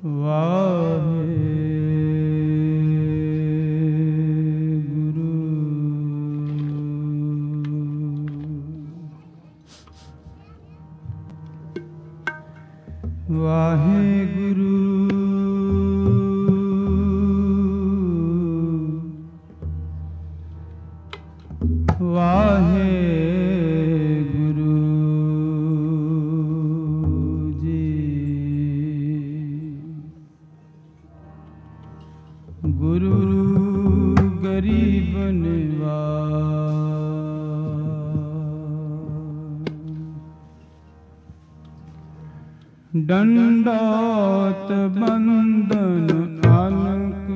दंडोत बंदन अनक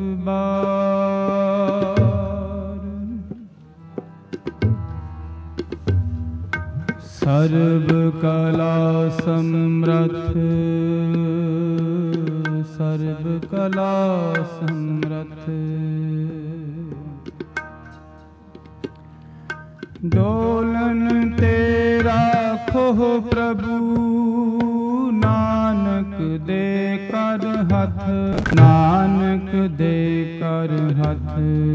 बार, सर्व कला समरथ, सर्व कला समरथ। डोलन तेरा खोह प्रभु, नानक दे कर हथ, नानक दे कर हथ,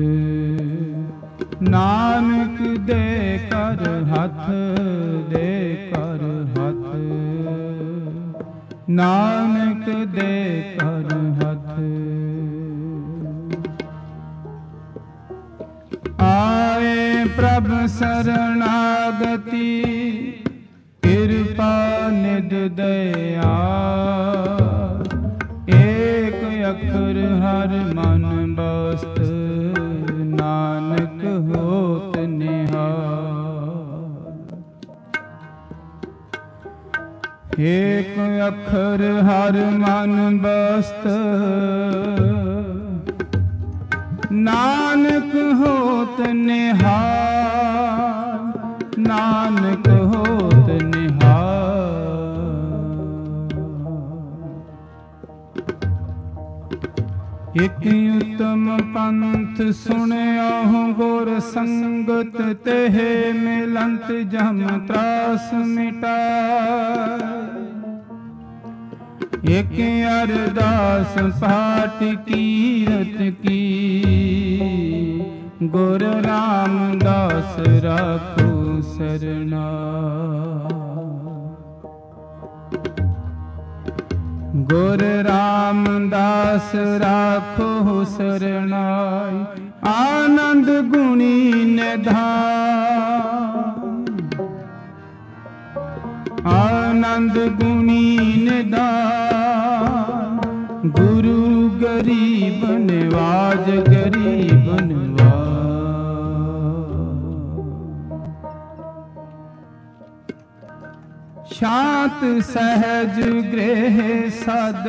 नानक दे कर हथ, दे कर हथ, नानक दे कर हथ। आए प्रभ शरणागति, कृपा निध दया, एक अखर हर मन बस्त, नानक होत निहार। एक अखर हर मन बस्त, नानक होत निहार, नानक होत निहार। एक उत्तम पंथ सुनयाहु गुर संगत, तेह मिलंत जम त्रास मिटाय। एक अरदास पाठ कीरत की, गुर रामदास राखो सरनाय। गुर रामदास राखो सरनाय, आनंद गुणी निधान, आनंद गुणी निधान। गुरु गरीब निवाज, गरीब निवाज। शांत सहज गृह सद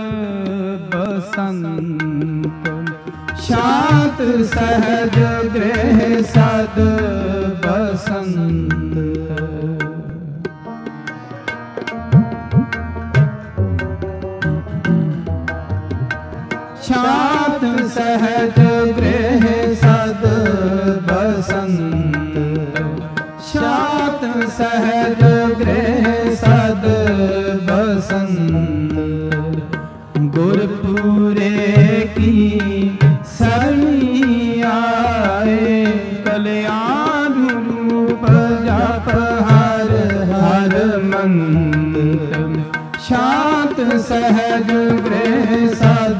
बसंत, शांत सहज गृह सद बसंत। शांत सहज गृह सद बसंत, शांत सहज गृह सद बसंत। गुरपुरे की सरणी आए, कल्याण रूप जप हर हर मंत्र। शांत सहज गृह सद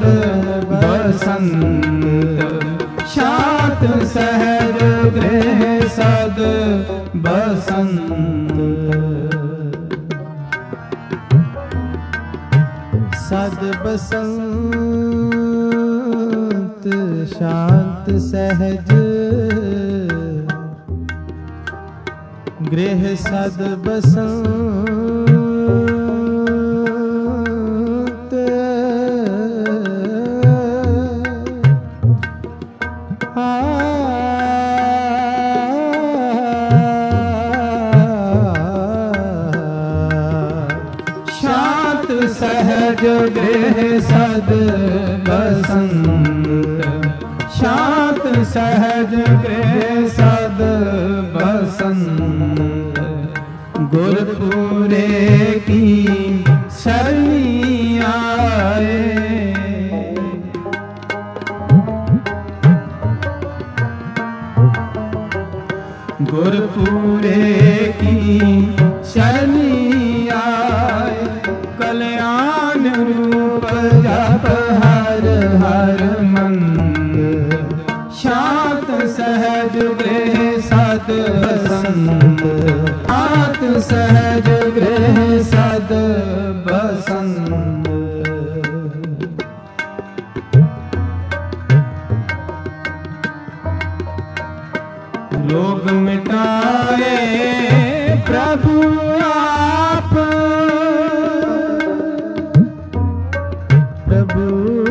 बसंत, शांत सहज गृह सद बसंत। सद बसंत शांत सहज, गृह सद बसंत। शांत सहज गृह सद बसंत, शांत सहज गृह सद बसंत। गुरपुरे की शरणी आए, गुरपुरे की शरणी आए, कल्याण रूप जप हर हर मंद, शांत सहज गृह सद बसंत, शांत सहज गृह सद बसंत। रोग मिटाए प्रभु आप, प्रभु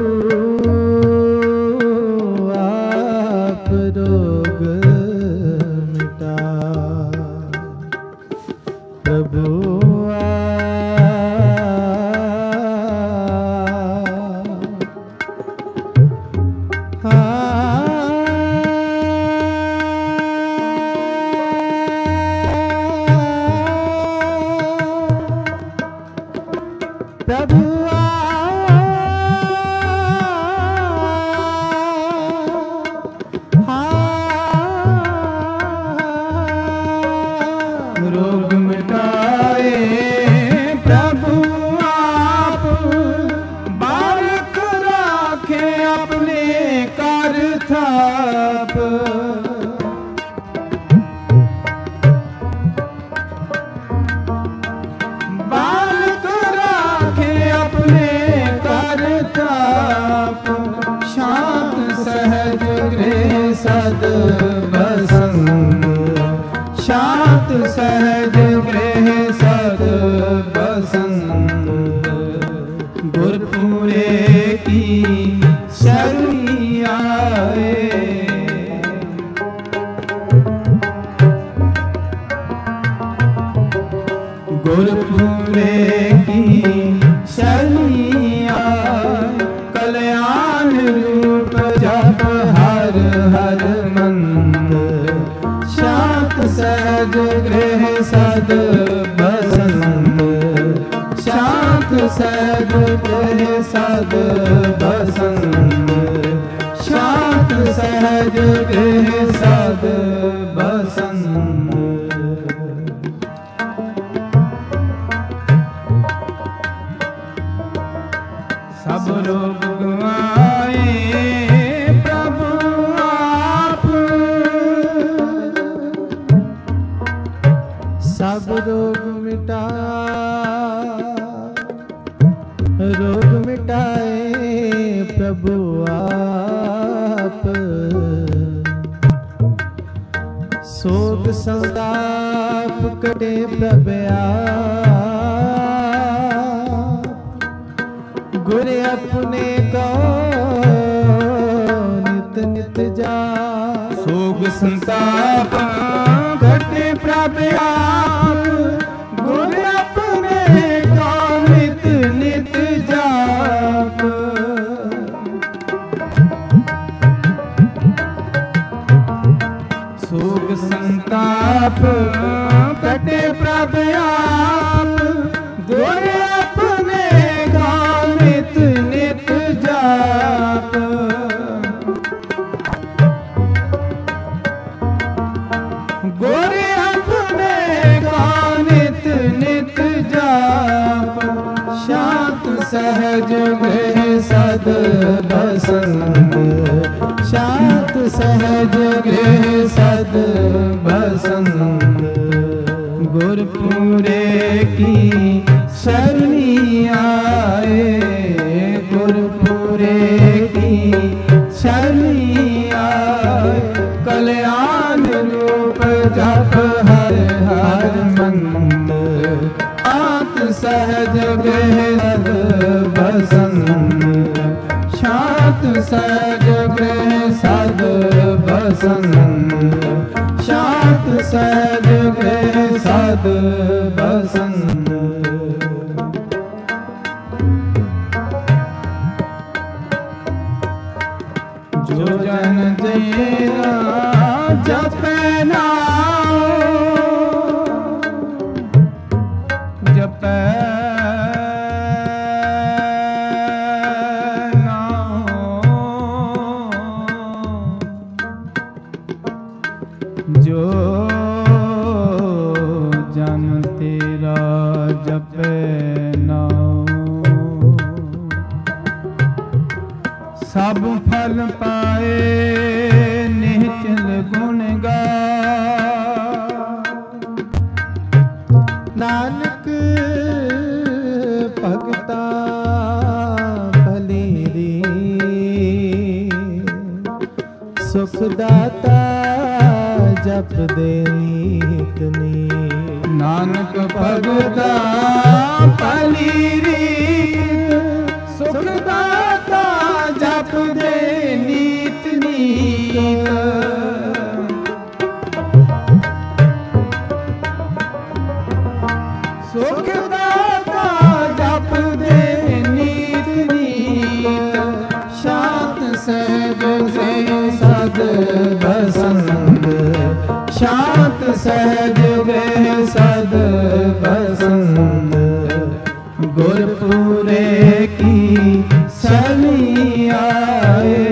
आप रोग मिटा, प्रभु प्रभु रोग मिटाए प्रभु आप, बालक राखे अपने कर थाप, बालक राखे अपने कर थाप, शांत सहज गृह सद बसंत, शांत सहज गृह सद बसंत। गुरपुरे की शरणी आए, गुरपुरे की शरणी आए, कल्याण रूप जप हर हर मंद, शांत सहज गृह सद बसंत, शांत सहज गृह सद बसंत, शांत सहज गृह सद बसंत। सब रोग गवाए प्रभु आप, सब रोग मिटा, रोग मिटाए प्रभु आप, शोक संताप कटे प्रभु आप, गुर अपने को नित नित जा, शोक संताप कटे प्रभु आप, गुर अपने को नित नित जाप, शोक संताप कटे प्रभु आप, गुर अपने को नित नित जाप, गुर अपने को नित नित जाप, शांत सहज गृह सद बसंत, शांत सहज गृह सद बसंत। गुरपुरे की शरणी आए, गुरपुरे की शरणी आए, कल्याण रूप जप हर हर मंद, शांत सहज गृह सद बसंत, शांत सहज गृह सद बसंत, शांत सहज गृह सद बसंत। जो जन तेरा जपे नाम, जपे नाम, जो ਸਭ ਫਲ ਪਾਏ ਨਿਹਚਲ ਗੁਣ ਗਾ। ਨਾਨਕ ਭਗਤਾ ਭਲੀਰੀ ਸੁਖ ਦਾਤਾ ਜਪਦੇ ਨੀਤ ਨੀਤ। ਨਾਨਕ ਭਗਤਾ ਭਲੀਰੀ ਸੁਖ ਦਾਤਾ ਜਪਦੇ ਨੀਤ ਨੀਤ। ਸੁਖ ਦਾਤਾ ਜਪਦੇ ਨੀਤ ਨੀਤ। ਸ਼ਾਂਤ ਸਹਿਜ ਗ੍ਰਹਿ ਸਦ ਬਸੰਤ। ਸ਼ਾਂਤ ਸਹਿਜ ਗ੍ਰਹਿ ਸਦ ਬਸੰਤ। ਗੁਰਪੂਰੇ ਕੀ ਸਲੀ ਆਏ।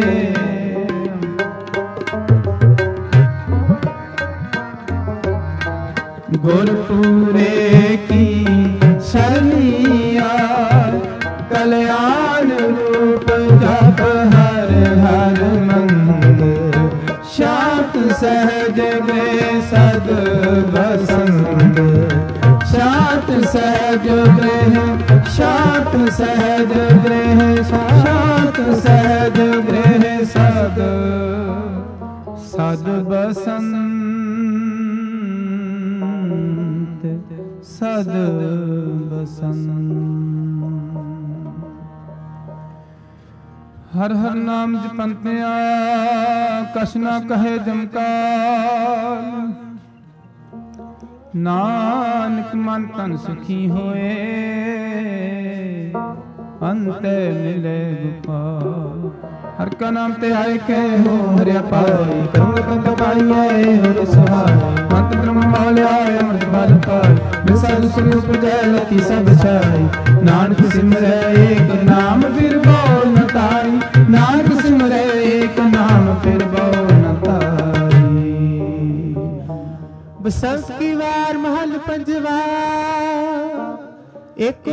ਗੁਰਪੂਰੇ ਕੀ ਸਲੀ ਆਏ। ਕਲਿਆਣ ਰੂਪ ਜਪ ਹਰ ਹਰ ਮੰਦਰ। ਸ਼ਾਂਤ ਸਹਿਜ ਗ੍ਰਹਿ ਸਦ ਬਸੰਤ। ਸ਼ਾਂਤ ਸਹਿਜ ਗ੍ਰਹਿ ਸ਼ਾਂਤ ਸਹਿਜ ਗ੍ਰਹਿ ਸ਼ਾਂਤ ਸਹਿਜ ਗ੍ਰਹਿ ਸਦ ਸਦ ਬਸੰਤ ਸਦ ਬਸੰਤ। ਹਰ ਹਰ ਨਾਮ ਜਪੰਤਿਆ ਕਛ ਨਾ ਕਹੇ ਜਮਕਾਰ। ਨਾਨਕ ਮਨ ਤਨ ਸੁਖੀ ਹੋਏ ਅੰਤੇ ਮਿਲੇ ਗੋਪਾਲ। ਹਰ ਕਾ ਨਾਮ ਤੇ ਆਏ ਕੇ ਹੋ ਹਰਿਆ ਪਾਈ। ਕਰਮ ਕੰਤ ਪਾਈਏ ਹੋਰ ਸਹਾਈ। ਮੰਤ ਬ੍ਰਹਮ ਮਾਲਿਆ ਅਮਰਤ ਫਲ ਪਾਈ। ਵਿਸਲ ਸੁਖ ਉਪਜੈ ਲਤੀ ਸਭ ਛਾਈ। ਨਾਨਕ ਸਿਮਰੈ ਏਕ ਨਾਮ ਫਿਰ ਬਹੁ ਨ ਤਾਈ। ਨਾਨਕ ਸਿਮਰੈ ਏਕ ਨਾਮ ਫਿਰ ਬਹੁ ਨ ਤਾਈ। ਬਸੰਤ ਕੀ ਵਾਰ ਮਹਲ ਪੰਜਵਾ। ਏਕ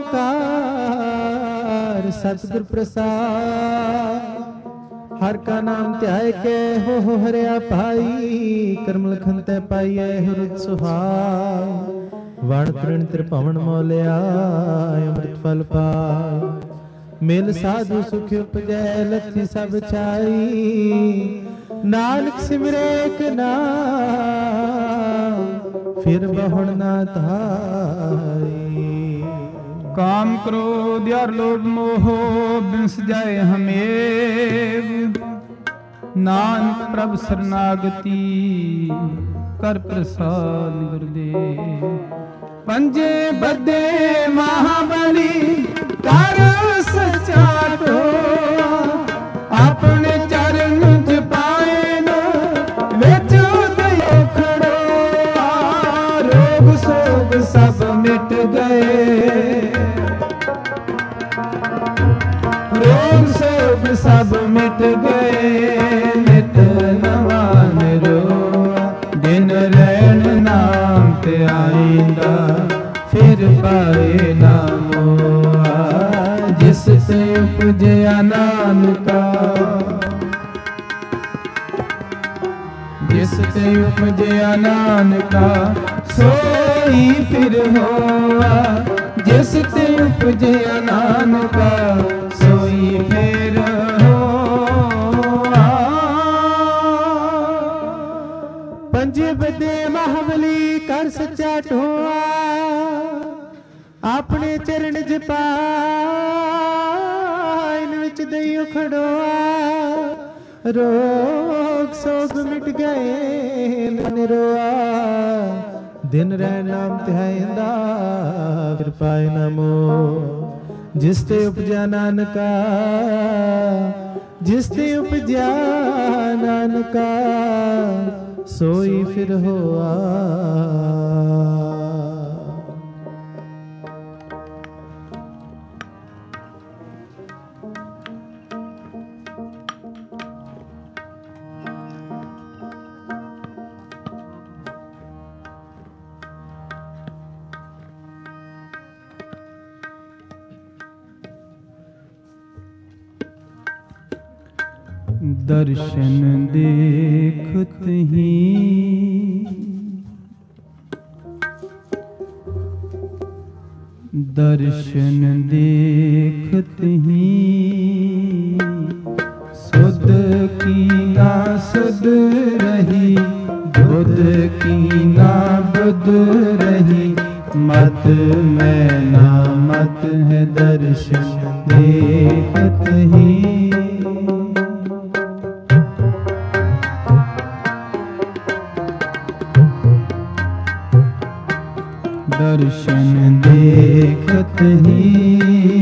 ਓੰਕਾਰ ਸਤਿਗੁਰ ਪ੍ਰਸਾਦ। ਹਰ ਕਾ ਨਾਮ ਧਿਆਏ ਕੇ ਹੋ ਹਰਿਆ ਭਾਈ। ਕਰਮ ਲਖਨ ਤੈ ਪਾਈਐ ਹਿਰਦ ਸੁਹਾਗ। ਵਣ ਤ੍ਰਿਣ ਤ੍ਰਿਭਵਨ ਮੋਲਿਆ ਅੰਮ੍ਰਿਤ ਫਲ ਪਾਇ। ਮਿਲ ਸਾਧੂ ਸੁਖ ਉਪਜੈ ਲਥੀ ਸਭ ਛਾਈ। ਨਾਨਕ ਸਿਮਰੇ ਏਕ ਨਾਮ ਫਿਰ ਬਹੁੜ ਨਾ ਧਾਈ। ਕਾਮ ਕ੍ਰੋਧ ਅਰ ਲੋਭ ਮੋਹ ਬਿਨਸ ਜਾਏ ਹਮੇਵ। ਨਾਨਕ ਪ੍ਰਭ ਸਰਨਾਗਤੀ ਕਰ ਪ੍ਰਸਾਦ ਗੁਰਦੇਵ। ਪੰਜੇ ਬੱਧੇ ਮਹਾਬਲੀ ਕਰ ਸਚਾਟੋ। ਆਪਣੇ ਚਰਨ ਚ ਪਾਏ ਨ ਵਿੱਚ ਦਇਓ ਖੜੋ। ਰੋਗ ਸੋਗ ਸਭ ਮਿਟ ਗਏ। ਰੋਗ ਸੋਗ ਸਭ ਮਿਟ ਗਏ। ਨਿਤ ਨਵਾ ਨਿਰੋਆ ਦਿਨ ਰਹਿਣ ਨਾਮ ਤੇ ਆਇਂਦਾ। ਫਿਰ ਪਾਏ ਨਾ ਮੋਆ ਜਿਸ ਤੇ ਉਪਜਿਆ ਨਾਨਕਾ। ਜਿਸ ਤੇ ਉਪਜਿਆ ਨਾਨਕਾ ਸੋਈ ਫਿਰ ਹੋਆ। ਜਿਸ ਤੇ ਉਪਜਿਆ ਨਾਨਕਾ ਸੋਈ ਫਿਰ ਹੋਆ। ਪੰਜੇ ਬੱਧੇ ਮਹਾਬਲੀ ਕਰ ਸੱਚਾ ਢੋਆ। ਆਪਣੇ ਚਰਨ ਜਪਾਇਨ ਵਿੱਚ ਦਈਓ ਖੜੋਆ। ਰੋਗ ਸੋਗ ਮਿਟ ਗਏ ਨਿਰੋਆ। ਦਿਨ ਰਹਿ ਨਾਮ ਧਿਆਇਂਦਾ ਫਿਰ ਪਾਏ ਨਾ ਮੋਹ। ਜਿਸ ਤੇ ਉਪਜਿਆ ਨਾਨਕਾ ਜਿਸ ਤੇ ਉਪਜਿਆ ਨਾਨਕਾ ਸੋਈ ਫਿਰ ਹੋਆ। दर्शन देखत ही दर्शन देखत ही सुध की ना सुध रही, बुध की ना बुध रही, मत में ना मत है दर्शन देखत ही। दर्शन देखत ही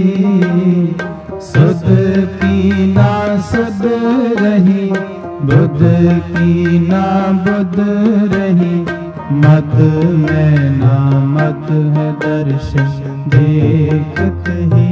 सुध की ना सुध रही, बुध की ना बुध रही, मत में ना मत है दर्शन देखत ही।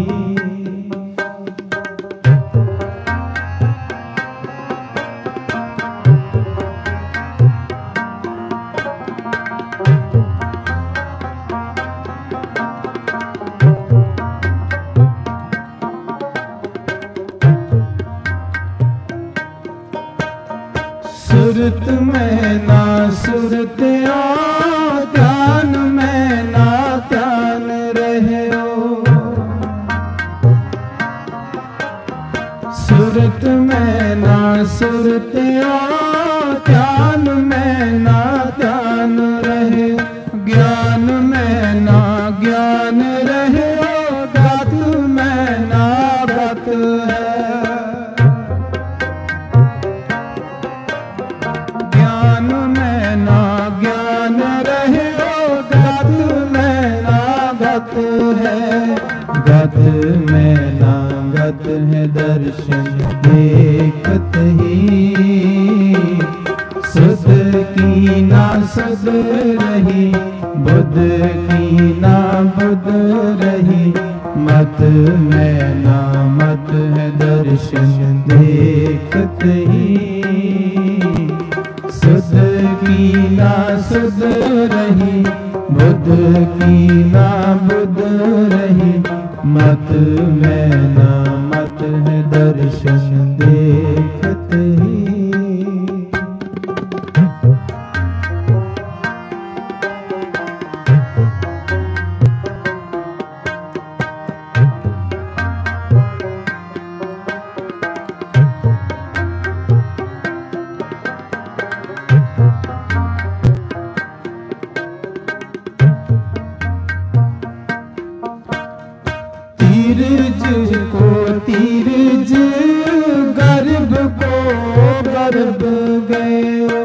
सुरत में ना सुरत आ, ध्यान में ना ध्यान रहे हो। सुरत में ना सुरत आ, ध्यान में ना ध्यान रहे, ज्ञान में ना ज्ञान रहे, गत में ना गत है। गत में ना गत है दर्शन देखत ही, सुध की ना सुध रही, बुध की ना बुध रही, मत में ना मत है दर्शन देखत ही। सुध की ना सुध रही, बुध की ना बुध रही, मत में ना मत है दर्शन देखत ही। तीरज को तीरज, गर्भ को गर्भ गयो।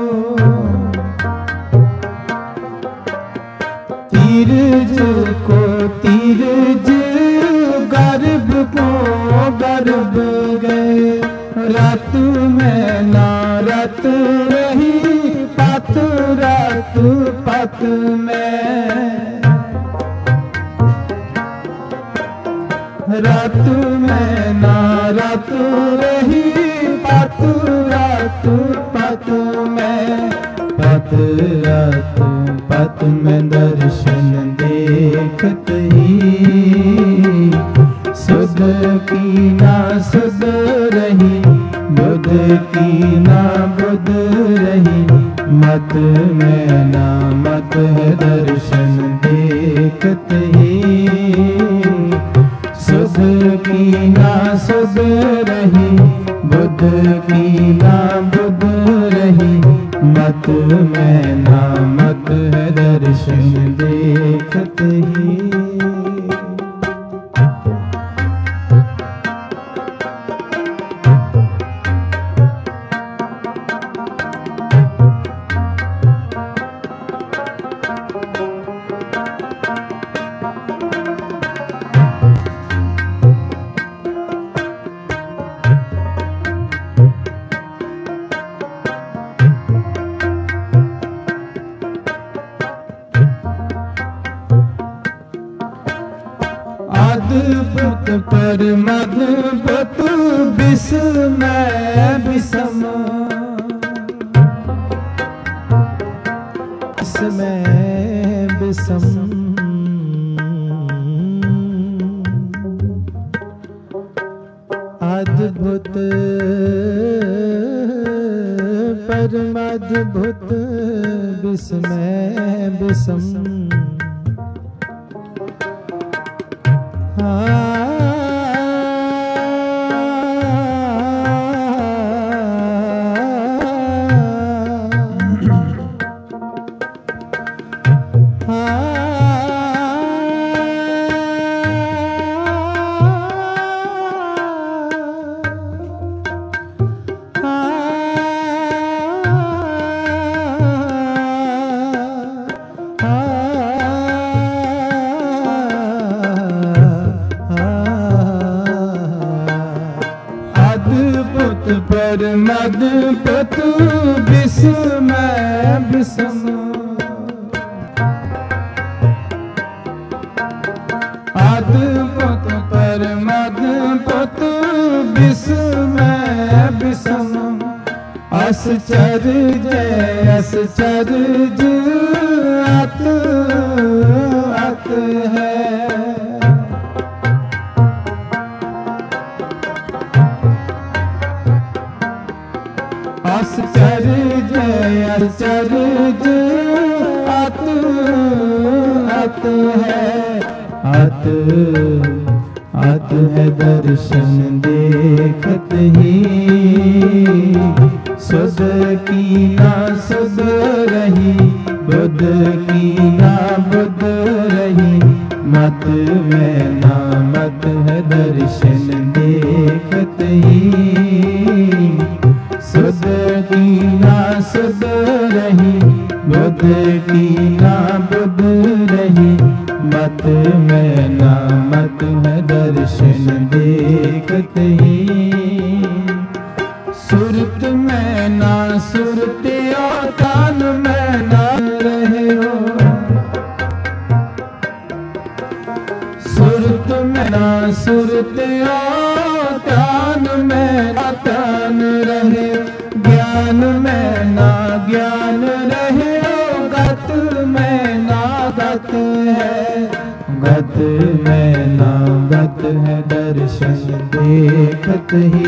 तीरज को तीरज, गर्भ को गर्भ गए। रत में ना रत रही, पत रत पत में। रत में ना रत रही, पत रत पत में। पत रत पत में दर्शन देखत ही, सुध की ना सुध रही, बुध की ना बुध रही, मत में ना मत है दर्शन देखत ही। सुध की ना सुध रही, बुध की ना बुध रही, मत में ना मत है दर्शन देखत ही। अद्भुत पर मद्भुत, विस्मय विषम। विस्मय विषम। अद्भुत परमाद्भुत विस्मय विषम परमाद्भुत विस्मय विषम अद्भुत परमाद्भुत विस्मय विषम आश्चर्य आश्चर्य अत अत है आश्चर्य आश्चर्य अत अत है अत अत है दर्शन देखत ही सुध की ना सुध रही बुध की ना बुध रही मत में ना मत है दर्शन देखत ही सुध की ना सुध रही बुध की ना बुध रही मत में ना मत है दर्शन देखत ही सुरत में ना सुरत और तान में ना रहे हो सुरत में ना सुरत और तान में ना तान रहे ज्ञान में ना ज्ञान रहे गत में ना गत है गत में ना गत है दर्शन देखत ही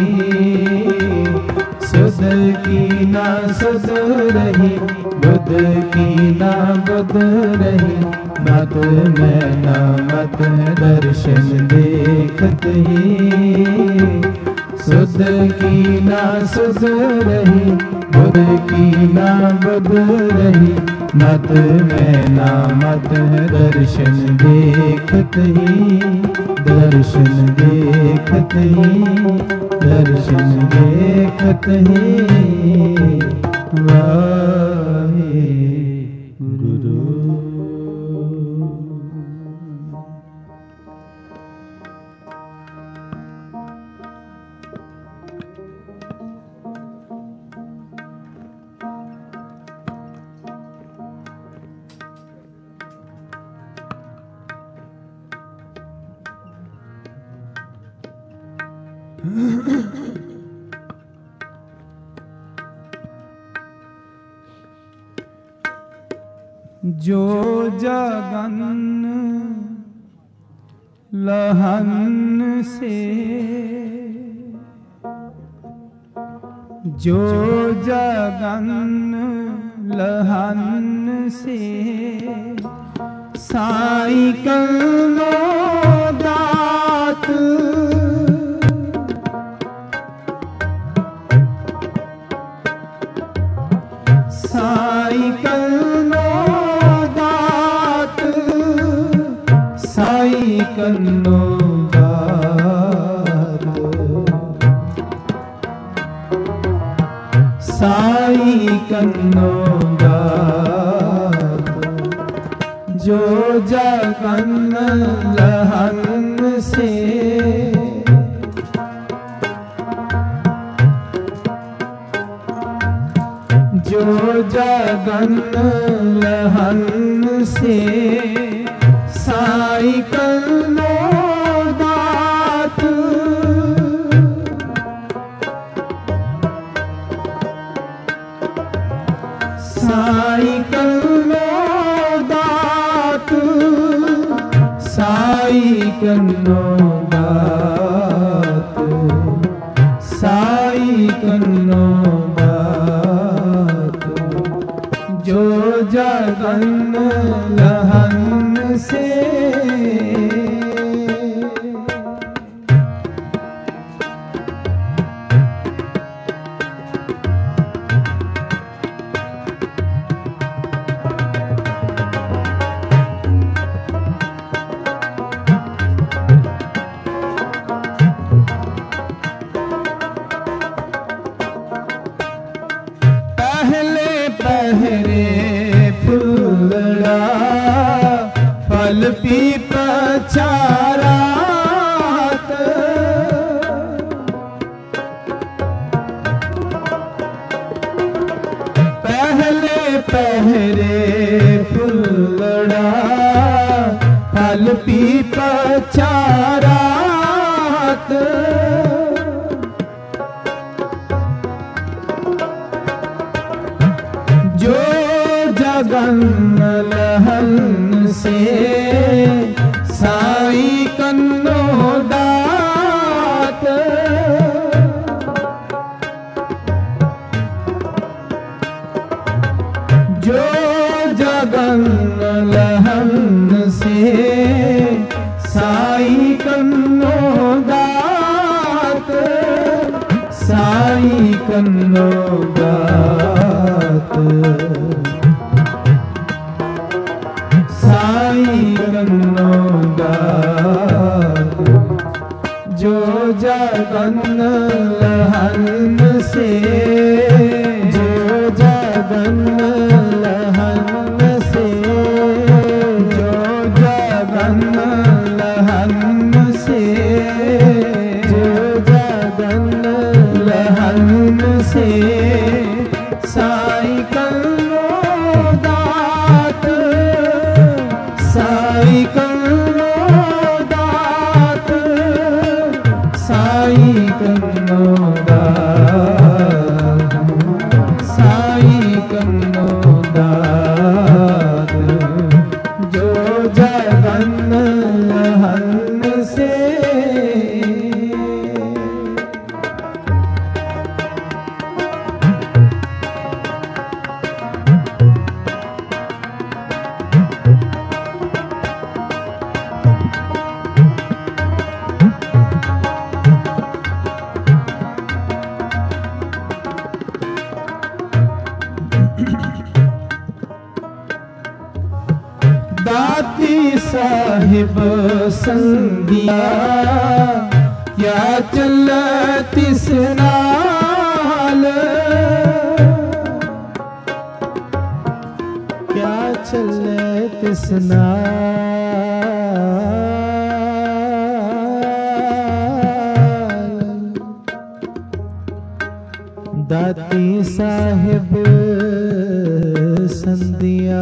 सुध की ना सुध रही बुध की ना बुध रही मत में ना मत है दर्शन देखत ही सुध की ना सुध रही बुध की ना बुध रही मत में ना मत है दर्शन देखत ही दर्शन देखत ही दर्शन देखत ही वाहेगुरु। जो जगन लहन से जो जगन लहन से साईं कलो दात साईं कलो दात साईं कलो दात साईं कलो दात जो जगन लहन से जो जगन लहन से साईं कलो दात साईं कलो दात साईं कलो दात पीप चारात पहले पहरे फुलड़ा फल पीप चारात जो जगन लहन से साई कन्नो दात जो जगन लहन से साई कन्नो दात साई कन्नो दात साई कन्नो दात जो जगन लहन से जो जगन लहन से जो जगन लहन से जो जगन लहन से साई कन्नो दात साई कन्नो दात साई कन्नो दात साई कन्नो दात जो जगन लहन से दाती साहिब संदिया क्या चल तिस नाल क्या चले तिस नाल दाती साहिब संदिया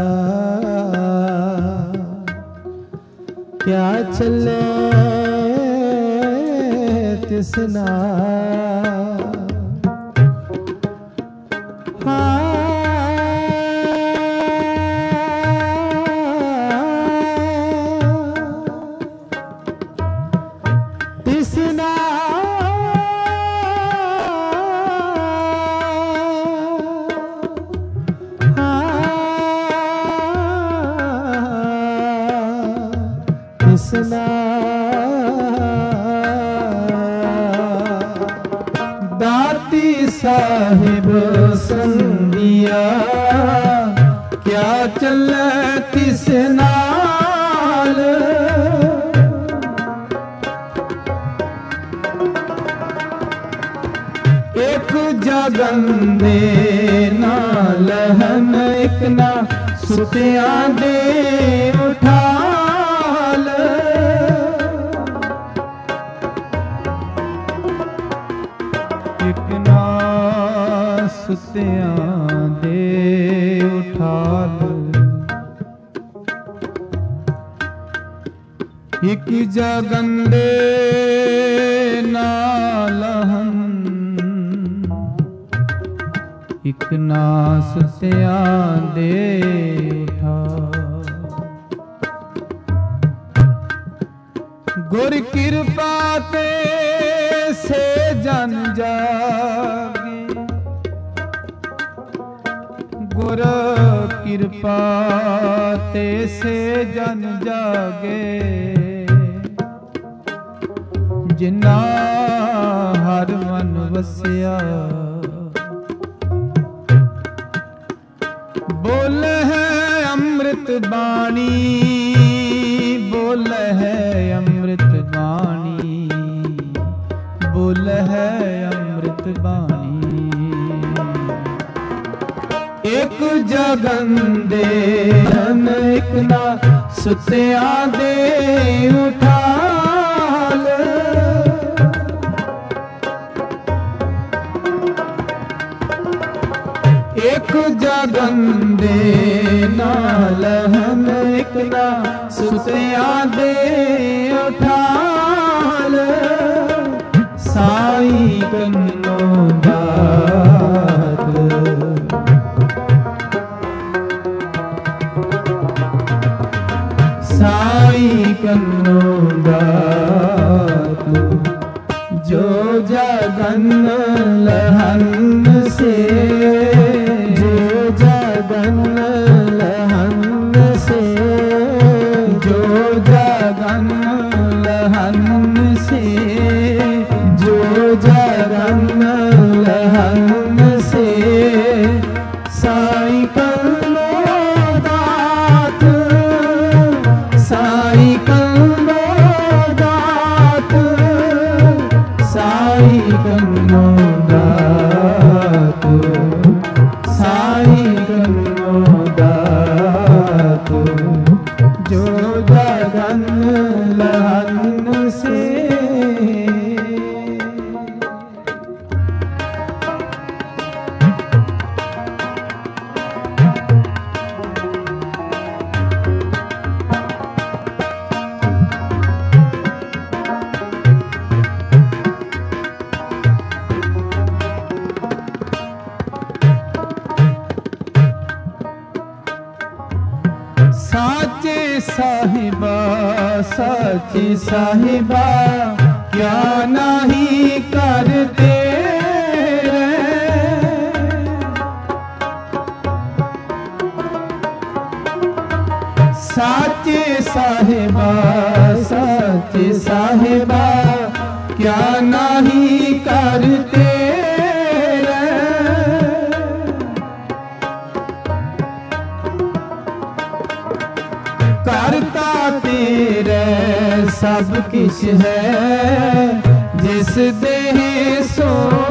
क्या चले तिस नाल तिस दाती साहिब संदिया क्या चल तिस नाल एक जगन दे ना लहन एक ना सुतिया दे उठाल एक ना सुतिया दे उठाल एक जगन दे ना लहन एक ना सुतिया दे उठा गुर कृपा ते से जन जागे गुर कृपा ते से जन जागे जिन्ना हर मन वसिया बोल है अमृत बाणी बोल है अमृत बाणी बोल है अमृत बाणी एक जगन दे एक ना सुत्या दे उठाल एक जगन दे नाल हम एक ना सुत्या दे उठाल साई कन्नो दात साई कन्नो दात जो जगन लहन से जो जगन लहन से जो जगन लहन से जो जगन लहन से साई कन्नो दात साई कन्नो दात साई कन्नो दात साई कन्नो दात जो जगन लहन से साचे साहिबा साची साहिबा क्या नहीं करते साचे साहिबा साची साहिबा क्या नहीं करते करता तेरे सब किश है जिस देह सो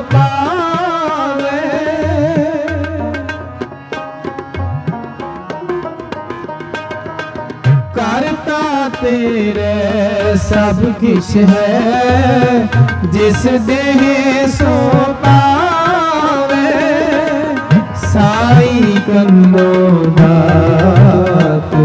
पावे करता तेरे सब किश है जिस देह सो पावे साई कन्नो दात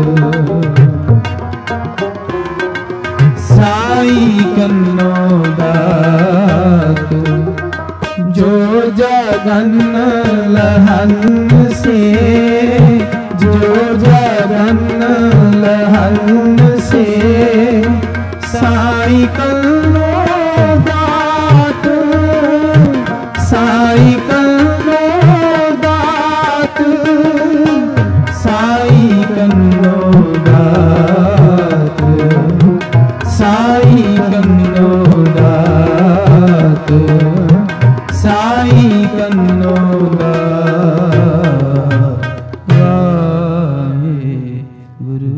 साई कन्नो दात जो जगन लहन से जो जगन लहन से साई कन्नो दात साई कन्नो दात साई कन्नो दात साई कन्नो दात साई कन्नो दात वाहेगुरु।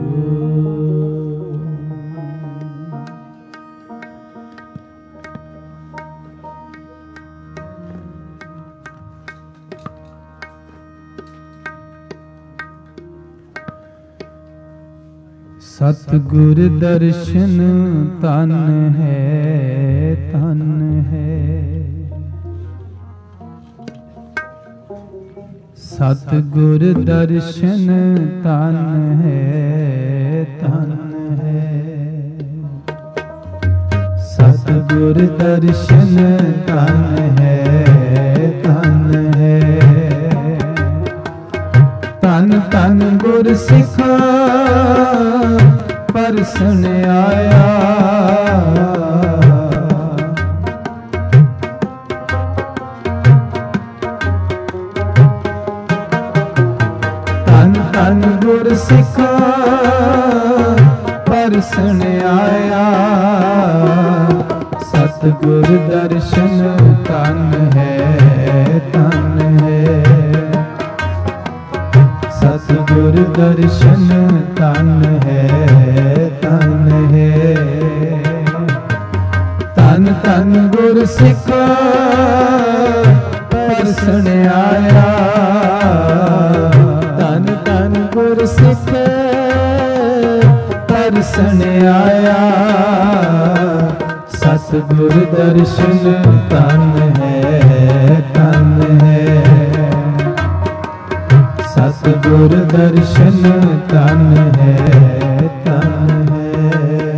सतगुर दर्शन तन है तन है सतगुर दर्शन तन है तन है सतगुर दर्शन तन है तन है तन तन गुर सिखा परसन आया तन तन गुर सिखा परसन आया सतगुर दर्शन तन है तन है सतगुर दर्शन तन है तन है तन तन गुर सिखा परसन आया तन तन गुर सिखा सतगुर दर्शन तन है, तन है। सतगुर दर्शन तन है, तन है।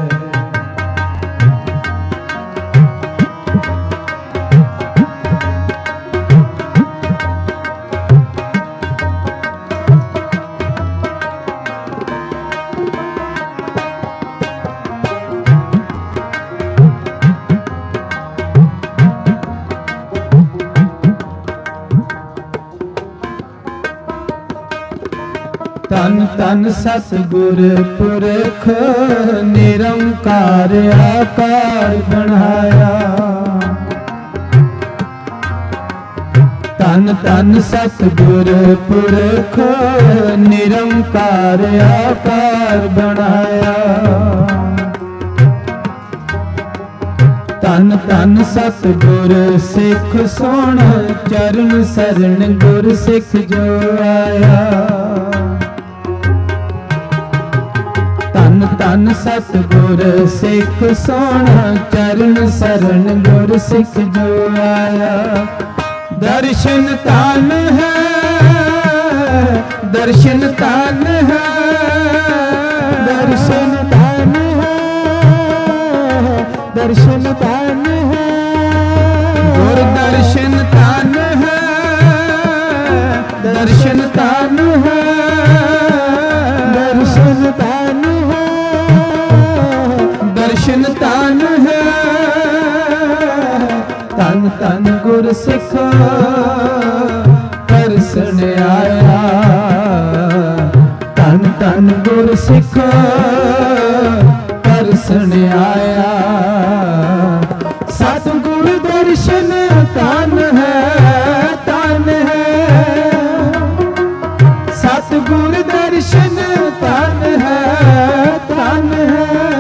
तन तन सतगुर पुरख निरंकार आकार बनाया। तन तन सतगुर पुरख निरंकार आकार बनाया। तन तन सतगुर सिख सोण चरण शरण गुर सिख जो आया। तन तन सतगुर सिख सोना चरण शरण गुर सिख जो आया। दर्शन तान है, दर्शन तान है, दर्शन तान है, दर्शन तान है। गुर दर्शन तान है, दर्शन तान है, दर्शन तान है, दर्शन तान है। तन तन गुर सिख दर्शन आया। तन तन गुर सिख दर्शन आया। सतगुर दर्शन तन है, तन है। सतगुर दर्शन तन है, तन है।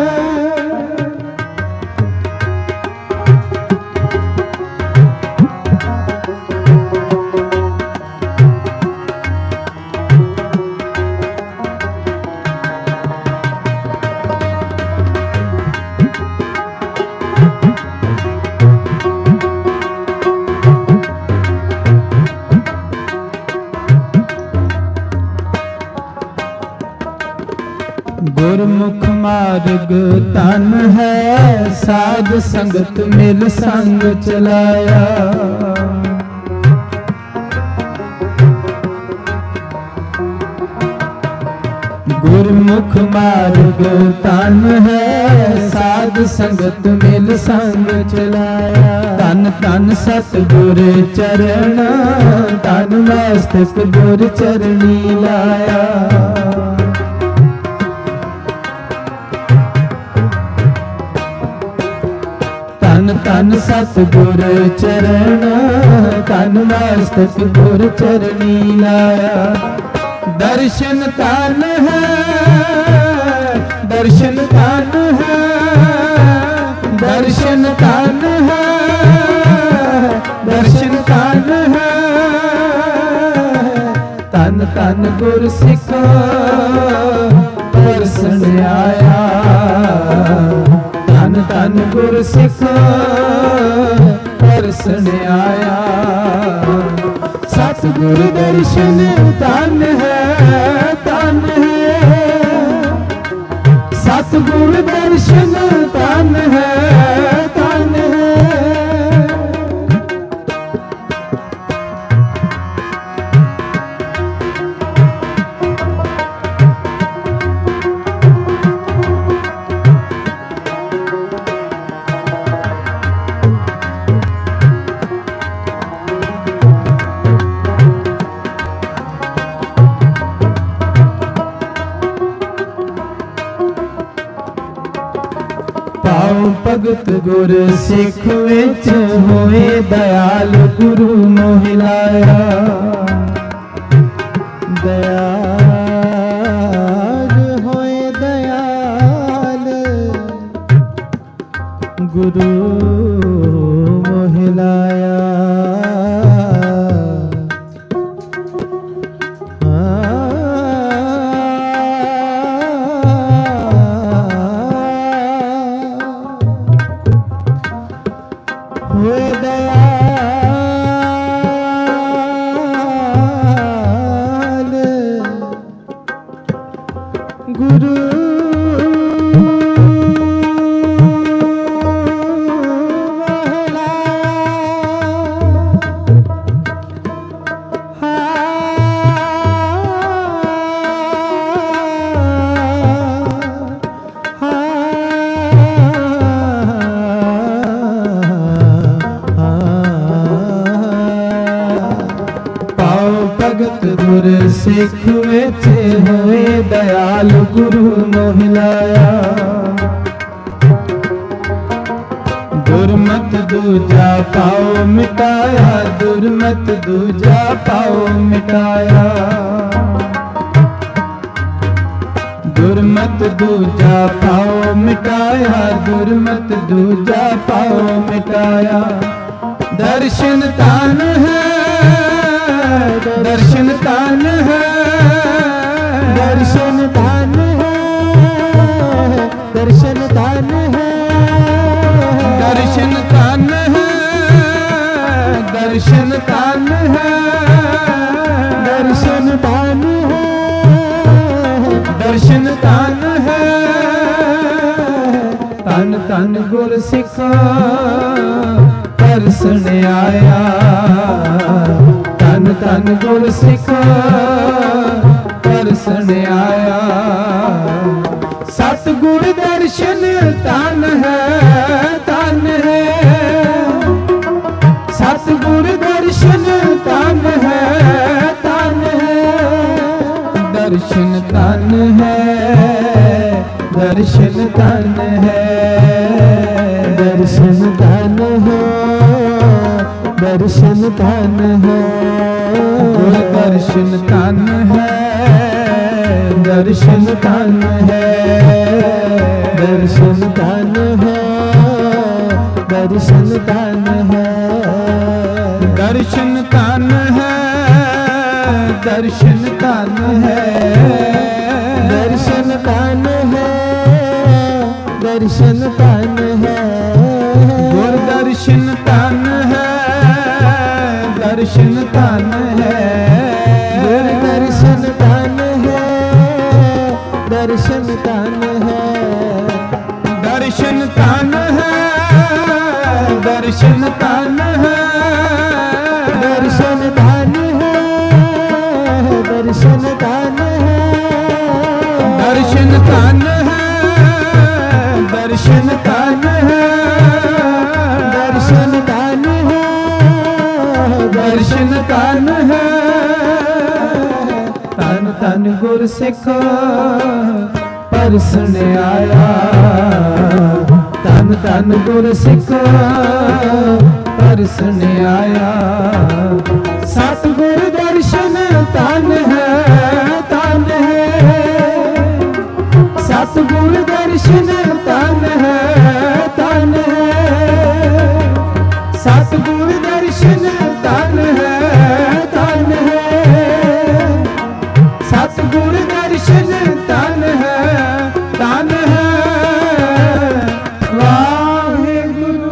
गुरमुख मार्ग तन है, साध संगत मिल संग चलाया। गुरमुख मार्ग तन है, साध संगत मिल संग चलाया। तन तन सतगुर चरण, तन मस्तक गुर चरणी लाया। तन तन सतगुर चरण, तन मस्तक गुर चरणी लाया। दर्शन तन है, दर्शन तन है, दर्शन तन है, दर्शन तन है। तन तन गुर सिख दर्शन आया। तन तन गुर सिख दर्शन आया। सतगुर दर्शन तन है, तन है। सतगुर दर्शन तन है, तन है। पाओ भगत गुर सिख विच होए दयाल गुरु मोह लाया। दयाल होए दयाल गुरु मोह लाया। सिख विच होए दयाल गुरु मोह लाया। दुर्मत दूजा पाओ मिटाया, दुर्मत दूजा पाओ मिटाया। दुर्मत दूजा पाओ मिटाया, दुर्मत दूजा पाओ मिटाया। दर्शन तान है, दर्शन तान है, दर्शन दान है, दर्शन दान है, दर्शन तान है, दर्शन तान है, दर्शन दान है, दर्शन तान है। तन तन गुर सिखा दर्शन आया, तन तन गुर सिखा दर्शन आया। सतगुर दर्शन तन है, तन है। सतगुर दर्शन तन है, तन है। दर्शन तन है, दर्शन तन है, दर्शन दान है, दर्शन दान है, गुर दर्शन तन है, दर्शन तन है, दर्शन दान है, दर्शन दान है, दर्शन तन है, दर्शन तन है, दर्शन दान है, दर्शन दान है, गुर दर्शन तन है, दर्शन तन है, गुर दर्शन दान है, दर्शन दान है, दर्शन तन है, दर्शन तन है, दर्शन दान है, दर्शन दान है, दर्शन तन है, दर्शन तन है, दर्शन दान है, दर्शन तन है। तन तन गुर सिखा परसन आया, तन तन गुर सिखा परसन आया। सतगुर दर्शन तन है, तन है। सतगुर दर्शन तन है, तन है। सतगुर दर्शन तन है, तन है। सतगुर दर्शन तन है, तन है। वाहिगुरु।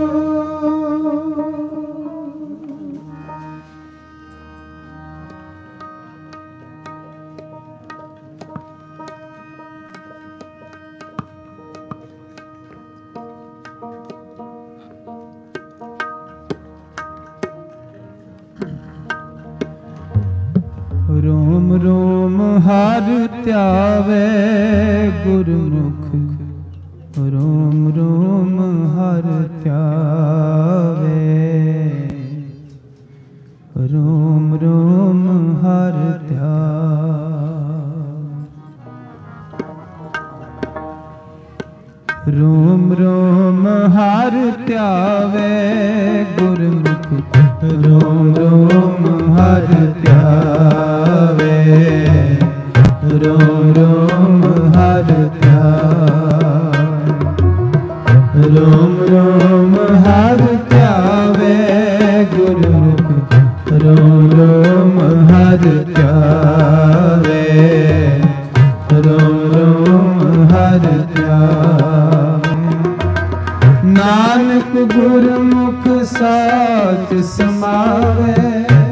रोम रोम हर त्यावे गुरमुख, रोम रोम हर त्यावे, रोम रोम हर त्यावे। रोम रोम हर त्यावे गुरमुख, रोम रोम हर त्यावे, रोम रोम हर त्यावे। रोम रोम हर त्यावे गुरमुख, रोम रोम हर त्यावे, रोम रोम हर त्यावे। नानक गुरमुख साच समावे,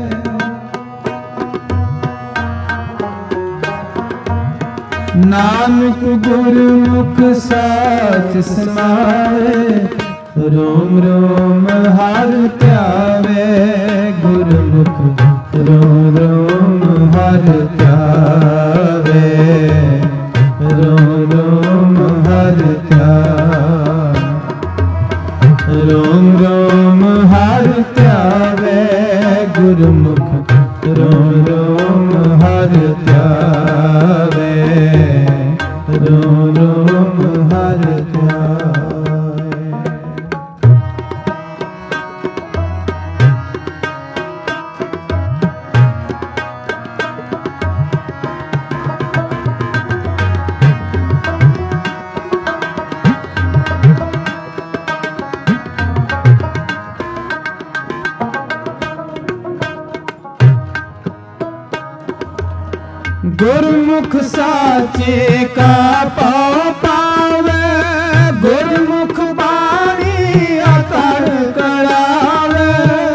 नानक गुरमुख साच समावे। रोम रोम हर त्यावे गुरमुख, रोम रोम हर त्यावे, रोम रोम हर त्यावे। रोम रोम हर त्यावे गुरमुख, रोम रोम हर गुरमुख साचे का पाव पावे, गुरमुख बाणी अकड़ कड़ावे।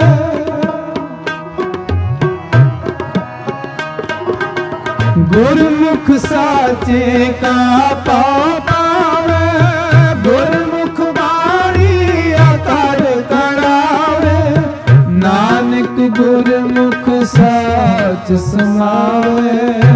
गुरमुख साचे का पाव पावे, गुरमुख बाणी अकड़ कड़ावे। नानक गुरमुख साच समावे।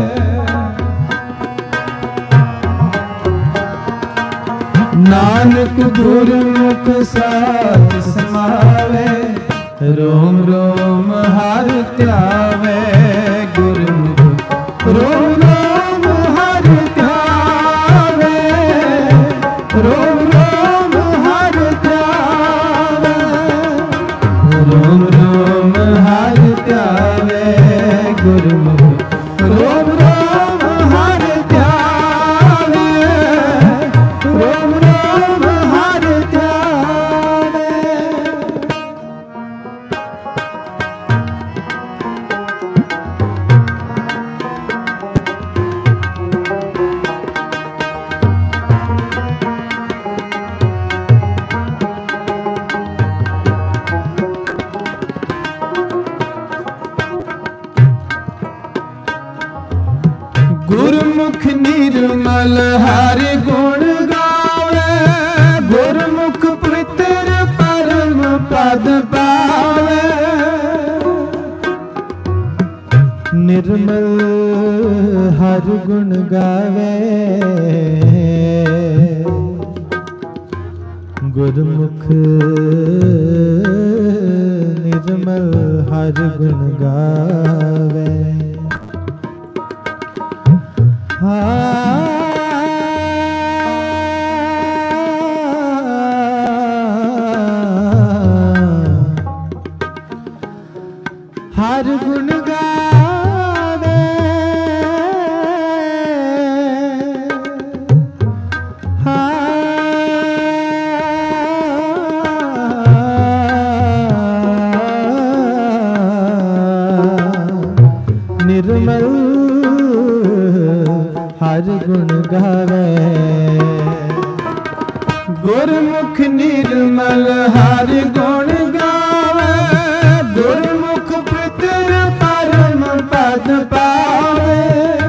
नानक गुरमुख साच समावे। रोम रोम हर त्यावे गुरमुख, रोम रोम हर त्यावे, रोम रोम हर त्यावे, रोम रोम हर त्यावे गुरमुख, रोम रोम हर त्यावे, रोम रोम हर त्यावे। गुरमुख निर्मल हरि गुण गावे, गुरमुख पवित्र परम पद पावे। निर्मल हरि गुण गावे, गुरमुख निर्मल हरि गुण गावे। हर गुण गावे, निर्मल हर गुण गावे। गुरमुख निर्मल हरि गुण गावे, गुरमुख पवित्र परम पद पावे।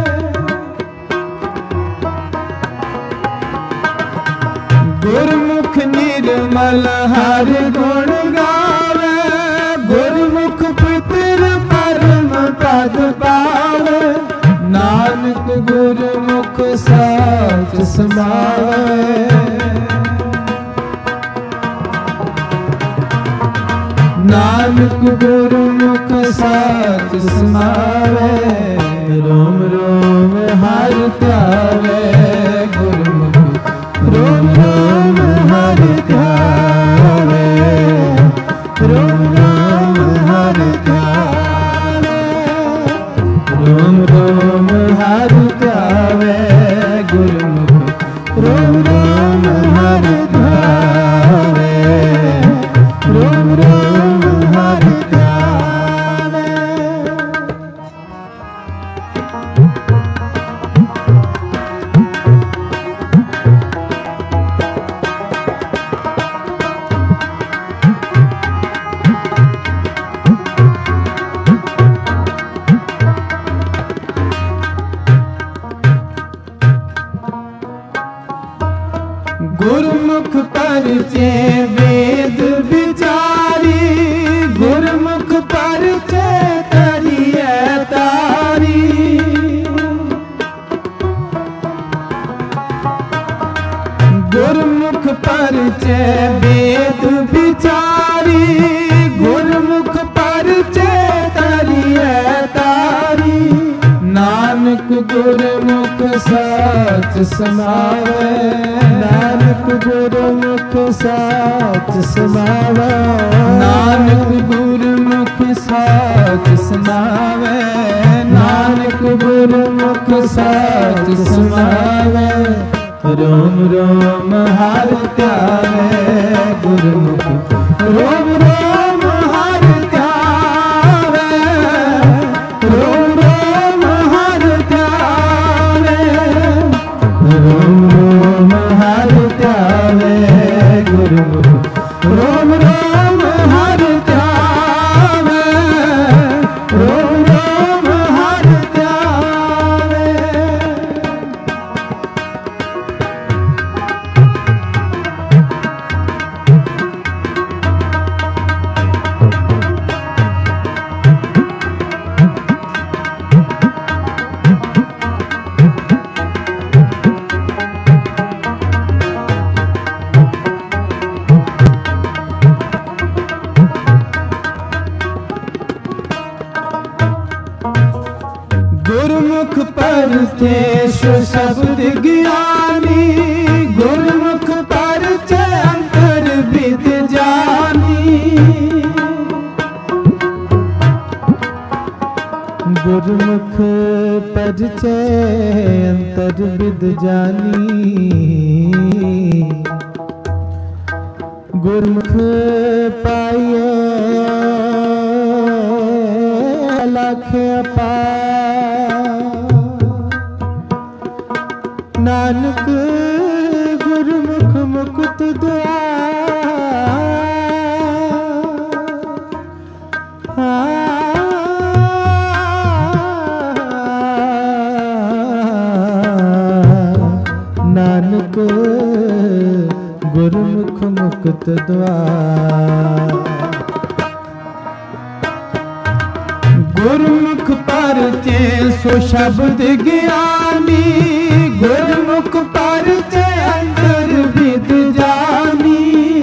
गुरमुख निर्मल हरि गुण गावे, गुरमुख पवित्र परम पद पावे। नानक गुरमुख साच समावे। नानक गुरमुख साच समावे। रोम रोम हर त्यावे गुरमुख, रोम रोम हर त्यावे, रोम रोम हर त्यावे, रोम रोम हर त्यावे गुरमुख, रोम रोम हर त्यावे, रोम रोम हर त्यावे। गुरमुख परिचे वेद विचारी, गुरमुख परिचे करिए तारी। गुरमुख परिचे वेद विचारी, गुरमुख परिचे करिए तारी। नानक गुरमुख साच समावे। नानक गुरमुख साच समावे। नानक गुरमुख साच समावे। नानक गुरमुख साच समावे। रोम रोम हर त्यावे गुरमुख, रोम रोम हर त्यावे, रोम रोम हर त्यावे, ਗੁਰਮੁਖ ਪਰਚੇ ਸੋ ਸ਼ਬਦ ਗਿਆਨੀ, ਗੁਰਮੁਖ ਪਰਚੇ ਅੰਤਰ ਬਿਦ ਜਾਨੀ। ਗੁਰਮੁਖ ਪਰਚੇ ਅੰਤਰ ਬਿਦ ਜਾਨੀ, ਗੁਰਮੁਖ ਪਾਈਏ ਅਲਖ ਅਪਾਰ। ਨਾਨਕ ਗੁਰਮੁਖ ਮੁਕਤ ਦੁਆਰ। ਨਾਨਕ ਗੁਰਮੁਖ ਮੁਕਤ ਦੁਆਰ। ਗੁਰਮੁਖ ਪਰਚੇ ਸੋ ਸ਼ਬਦ ਗਿਆਨੀ, ਗੁਰਮੁਖ ਪਰਚੇ ਅੰਤਰ ਬਿਦ ਜਾਨੀ।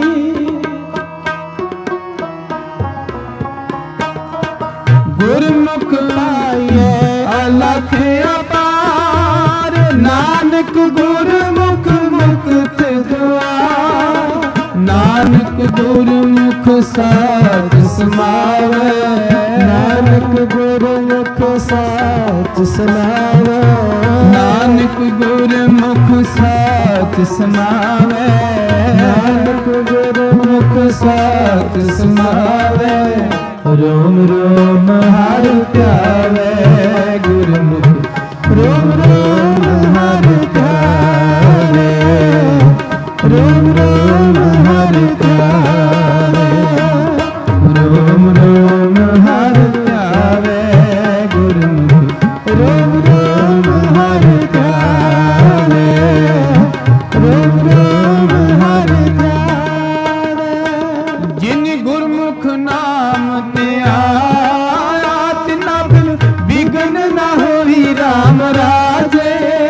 ਗੁਰਮੁਖ ਪਾਈਏ ਅਲਖ ਅਪਾਰ। ਨਾਨਕ ਗੁਰਮੁਖ ਮੁਕਤ ਦੁਆਰ। ਨਾਨਕ ਗੁਰਮੁਖ ਸਾਚ ਸਮਾਵੈ, ਨਾਨਕ ਗੁਰਮੁਖ ਸਾਚ ਸਮਾਵੈ। ਨਾਨਕ ਗੁਰਮੁਖ ਸਾਚ ਸਮਾਵੈ। ਨਾਨਕ ਗੁਰਮੁਖ ਸਾਚ ਸਮਾਵੈ। ਰੋਮ ਰੋਮ ਹਰਿ ਧਿਆਵੈ। ਗੁਰਮੁਖ ਰੋਮ ਰੋਮ ਹਰਿ ਧਿਆਵੈ। ਰੋਮ ਰੋਮ ਹਰਿ ਧਿਆਵੈ। ਰੋਮ ਰੋਮ ਹਰਿ ਧਿਆਵੈ। ਗੁਰਮੁਖ ਰੋਮ ਰੋਮ ਹਰਿ ਧਿਆਵੈ। ਰੋਮ ਰੋਮ ਹਰਿ ਧਿਆਵੈ। ਜਿਨ ਗੁਰਮੁਖ ਨਾਮ ਧਿਆਇਆ, ਤਿਨਾ ਬਿਨ ਬਿਗਨ ਨਾ ਹੋਈ ਰਾਮ ਰਾਜੇ।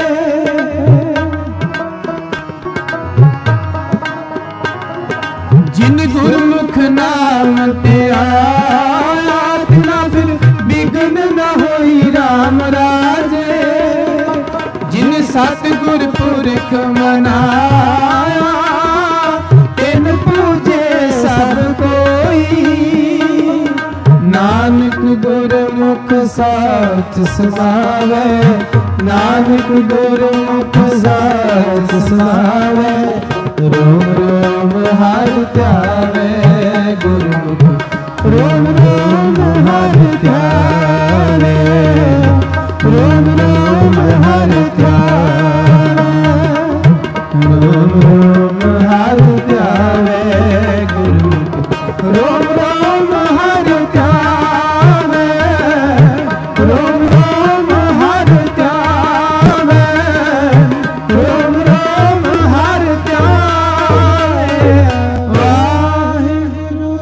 ਜਿਨ ਗੁਰਮੁਖ ਨਾਮ ਧਿਆਇਆ, ਤਿਨਾ ਬਿਨ ਬਿਗਨ ਨਾ ਹੋਈ ਰਾਮ ਰਾਜੇ। ਜਿਨ ਸਤਿਗੁਰ ਪੁਰਖ ਮਨਾਇਆ, ਤਿਨ ਪੂਜੇ ਸਭ ਕੋਈ। ਨਾਨਕ ਗੁਰਮੁਖ ਸਾਚ ਸਮਾਵੈ। ਨਾਨਕ ਗੁਰਮੁਖ ਸਾਚ ਸਮਾਵੈ। ਰੋਮ ਰੋਮ ਹਰਿ ਧਿਆਵੈ। ਗੁਰਮੁਖ ਰੋਮ ਰੋਮ ਹਰਿ ਧਿਆਵੈ। ਰੋਮ ਰੋਮ ਹਰਿ ਧਿਆਵੈ। ਰੋਮ ਰੋਮ ਹਰਿ ਧਿਆਵੈ। ਗੁਰਮੁਖ ਰੋਮ ਰੋਮ ਹਰਿ ਧਿਆਵੈ। ਰੋਮ ਰੋਮ ਹਰਿ ਧਿਆਵੈ। ਰੋਮ ਰੋਮ ਹਰਿ ਧਿਆਵੈ। ਵਾਹਿਗੁਰੂ।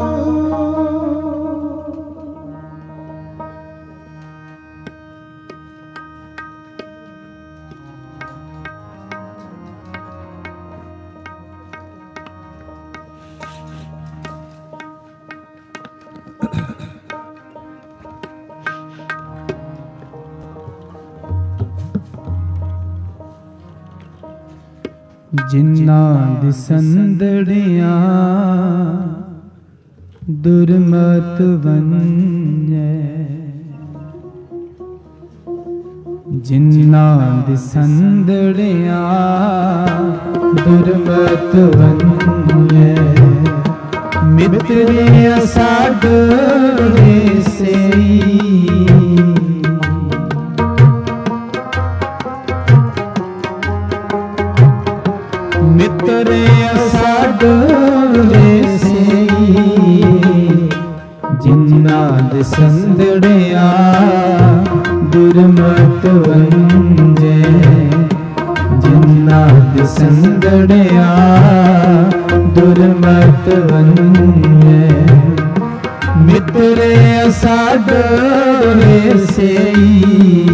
ਜਿਨ੍ਹਾਂ ਦੀ ਸੰਦੜੀਆਂ ਦੁਰਮਤ ਵੰਜੈ। ਜਿਨ੍ਹਾਂ ਦੀ ਸੰਦੜੀਆਂ ਦੁਰਮਤ ਵੰਜੈ। ਮਿੱਤਰੀਆਂ ਸਾਡੇ ਸਈ। ਮਿੱਤਰੇ ਸਾਡੇ ਸਈ। ਜਿਨ੍ਹਾਂ ਦੇ ਸੰਦੜਿਆ ਦੁਰਮਤ ਵੰਜੈ। ਜਿਨ੍ਹਾਂ ਦੇ ਸੰਦੜਿਆ ਦੁਰਮਤ ਵੰਜੈ। ਮਿੱਤਰੇ ਸਾਡੇ ਸਈ।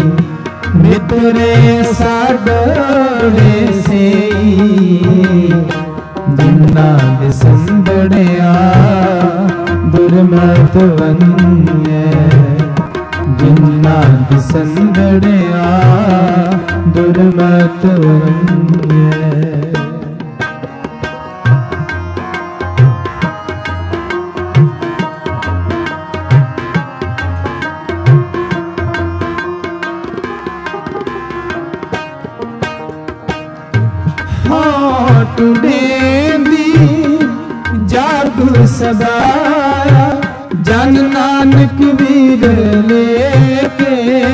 ਮਿੱਤਰੇ ਸਾਡੇ ਸਈ। ਜਿਨ੍ਹਾਂ ਦੇ ਸੰਦੜਿਆ ਦੁਰਮਤ ਵੰਜੈ। जिन्ना संगड़िया दुर्मत वंगे। सदाया जन नानक वीर लेके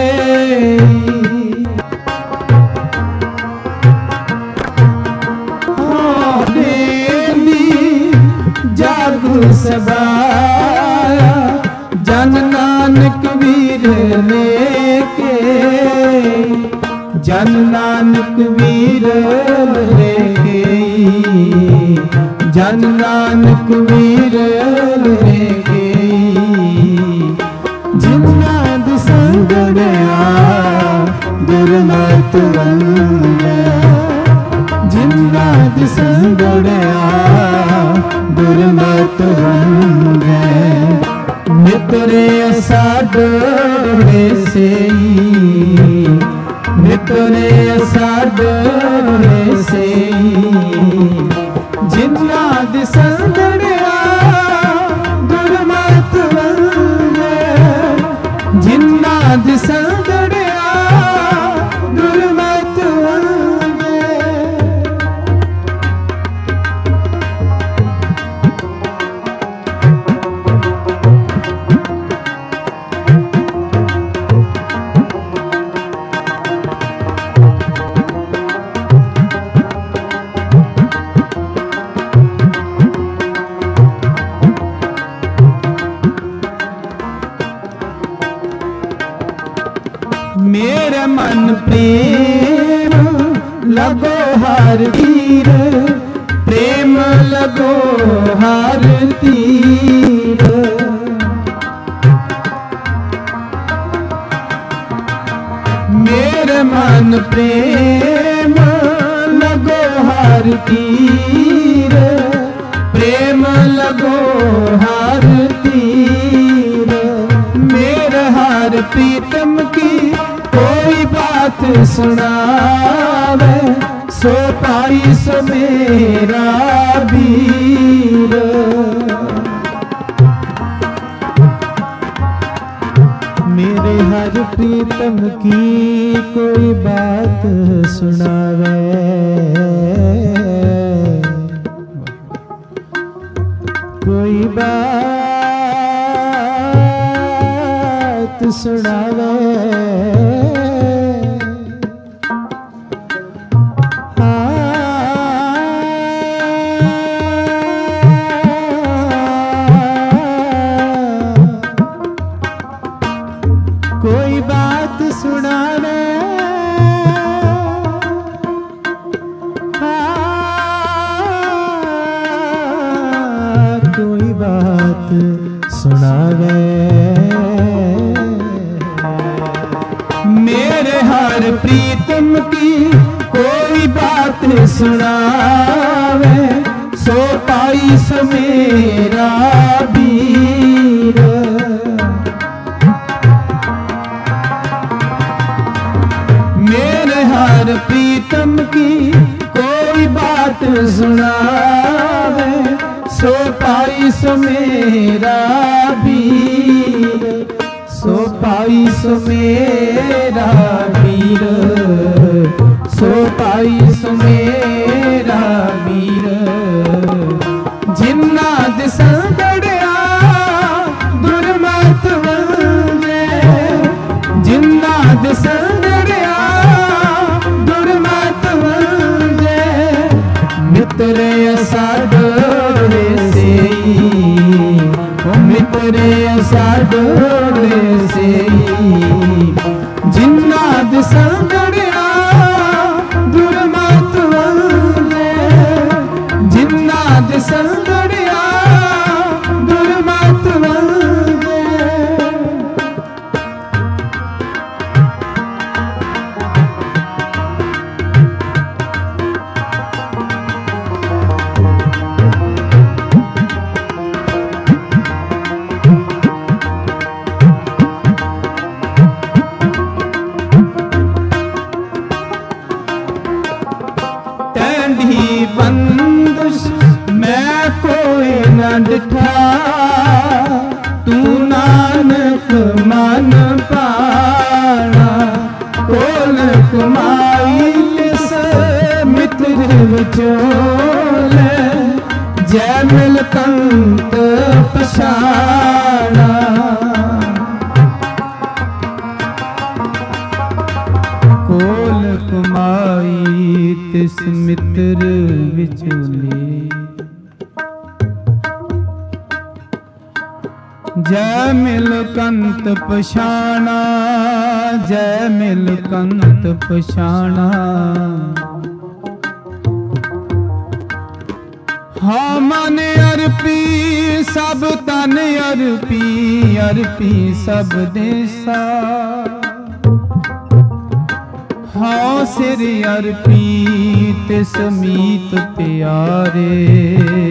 जागु सदाया जन नानक वीर लेके जन नानक वीर लेके जन नानक वीर लेके जिन्ना संगड़िया दुर्मत वंगे। जिन्ना संगड़िया दुर्मत वंगे। मित्रे साडे से मित्रे साडे से जिन्ना संगड़िया दुर्मत वंगे। जिन्ना संगड़िया दुर्मत वंगे। मेरे मन प्रेम लगो हर तीर प्रेम लगो हर तीर। मेरे मन प्रेम लगो हर तीर प्रेम लगो हर तीर। मेरे हर प्रीतम की कोई बात सुनावे सो पाई सो मेरा वीर। मेरे हर प्रीतम की कोई बात सुनावे कोई बात सुनावे। कोई बात सुनावे कोई बात सुनावे। मेरे हर प्रीतम की कोई बात सुनावे सो पाई सो मेरा वीर। मेरे हर प्रीतम की कोई बात सुनावे सो पाई सो मेरा वीर। सो पाई सो मेरा वीर सो पाई सो मेरा वीर। जिन्ना संगड़िया दुर्मत वंगे। जिन्ना संगड़िया दुर्मत वंगे। मित्रे साडे से मित्रे साडे से जिन्ना संगड़िया दुर्मत वंगे। जिन्ना संगड़िया दुर्मत वंगे। मिल कंत पछाना। कोल कमाई तिस मित्र विचोले। जय मिल कंत पछाना, जय मिल कंत पछाना। हाँ मन अर्पी सब तन अर्पी, अर्पी सब देसा। हाँ सिर अर्पी तिस मीत प्यारे,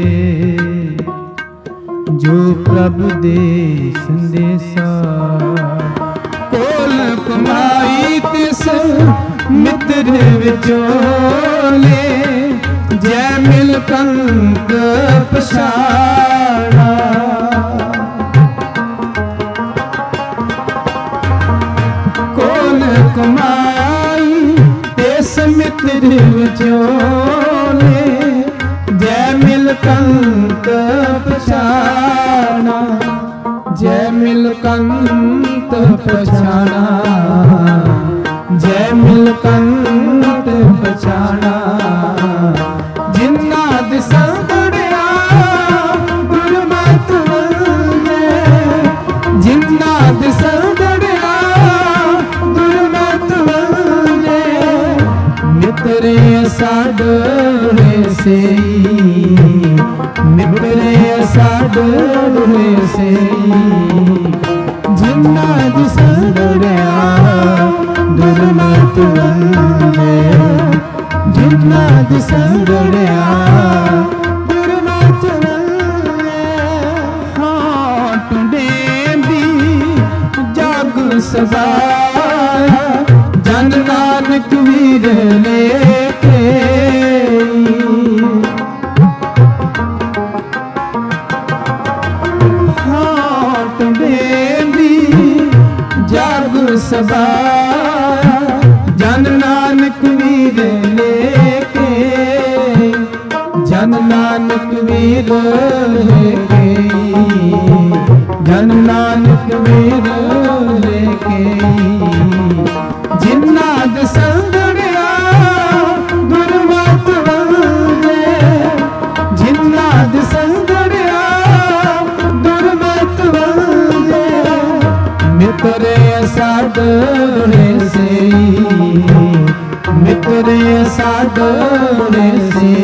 जो प्रभु दे संदेशा। कोल कमाई तिस मित्र विचोले, जय मिल कंत पछाना। कोल कमाई तिस मित्र विचोले, जय मिल कंत पछाना, जय मिल कंत पछाना, जय मिल कंत पछाना। जिन्ना दिसा बड़िया गुरमत वंदे, जिन्ना दिसा बड़िया गुरमत वंदे। मित्रे साडे से, मित्रे साडे से। जिन्ना दिसा बड़िया गुरमत वंदे, जिन्ना दिसा बड़िया गुरमत वंदे। हाँ टुंडे दी जग सदाया, जन नानक वीर लेके। हाँ टुंडे दी जग सदाया, जन नानक वीर लेके, जन नानक वीर लेके, जन नानक वीर लेके। जिन्ना दसंदड़िया गुरमत वंदे, जिन्ना दसंदड़िया गुरमत वंदे। मित्रे साडे से, मित्रे साडे से।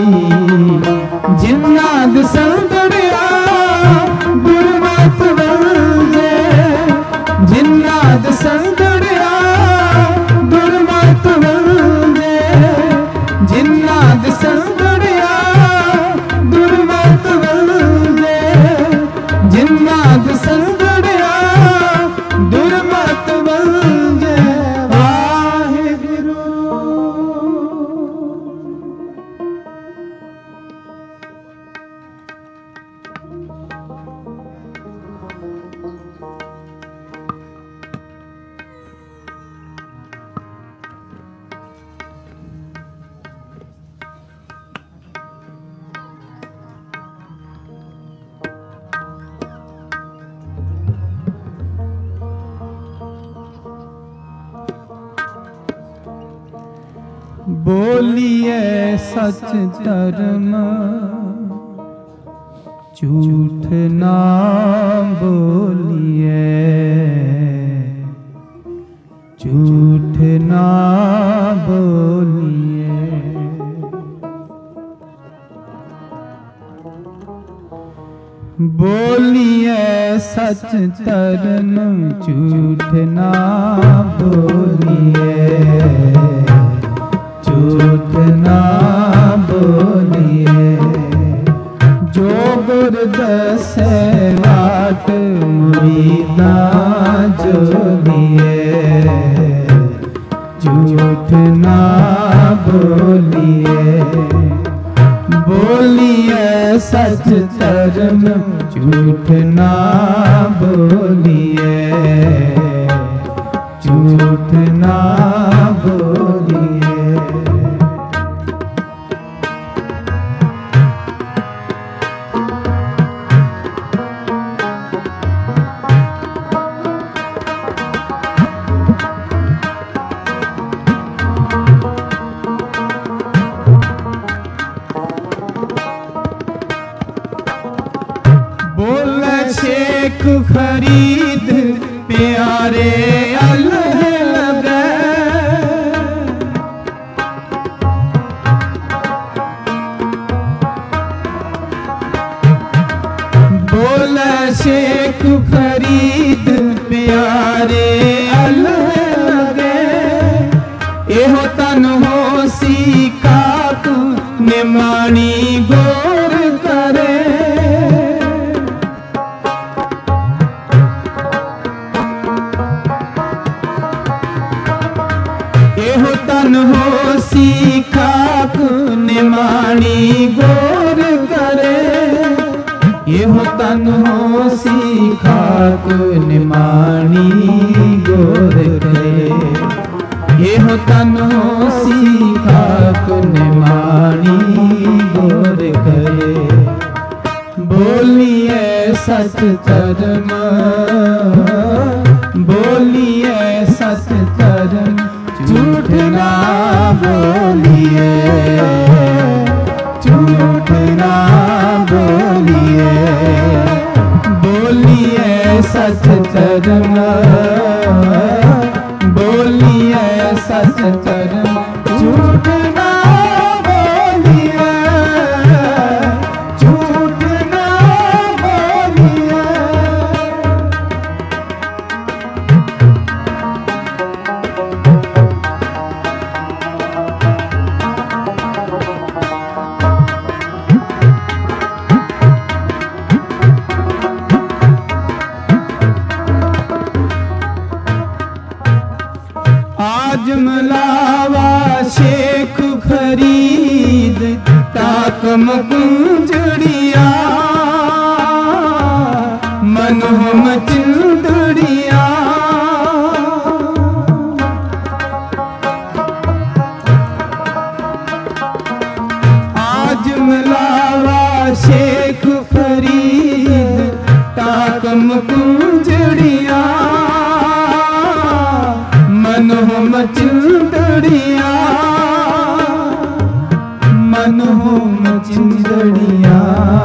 जिन्ना दसंदड़िया गुरमत वंदे, जिन्ना दसंदड़िया गुरमत वंदे। जिन्ना दसंदड़िया गुरमत वंदे, जिन्ना दसंदड़िया गुरमत वंदे। वाहिगुरू। बोलिए सच धर्म, झूठ ना बोलिए, झूठ ना बोलिए। बोलिए सच धर्म, झूठ ना बोलिए, झूठ ना बोलिए। जो गुर दसे वाट मुरीदा जोलिए, झूठ ना बोलिए। बोलिए सच धर्म, झूठ ना बोलिए, झूठ ना बोलिए। खरीद प्यारे अल्लाह लगे। बोले शेख फरीद प्यारे अल्लाह लगे। एहो तन हो सी काक निमानी गोर करे। एहो तन हो सी काक निमानी गोर करे। एहो तन हो सी खाक निमानी गोर करे। एहो तन हो सी खाक निमानी गोर करे। बोलिए सच धर्म, बोलिए सच धर्म, झूठ ना बोलिए, झूठ ना बोलिए। बोलिए सच धर्म, बोलिए सच धर्म, झूठ ना बोलिए, झूठ ना बोलिए। आज मलावा शेख फरीद ताकम कुंजड़िया, मनोहम चिंदड़िया। आज मलावा शेख फरीद ताकम कुंजड़िया, मनोहम चिंदड़िया, मनोहम चिंदड़िया,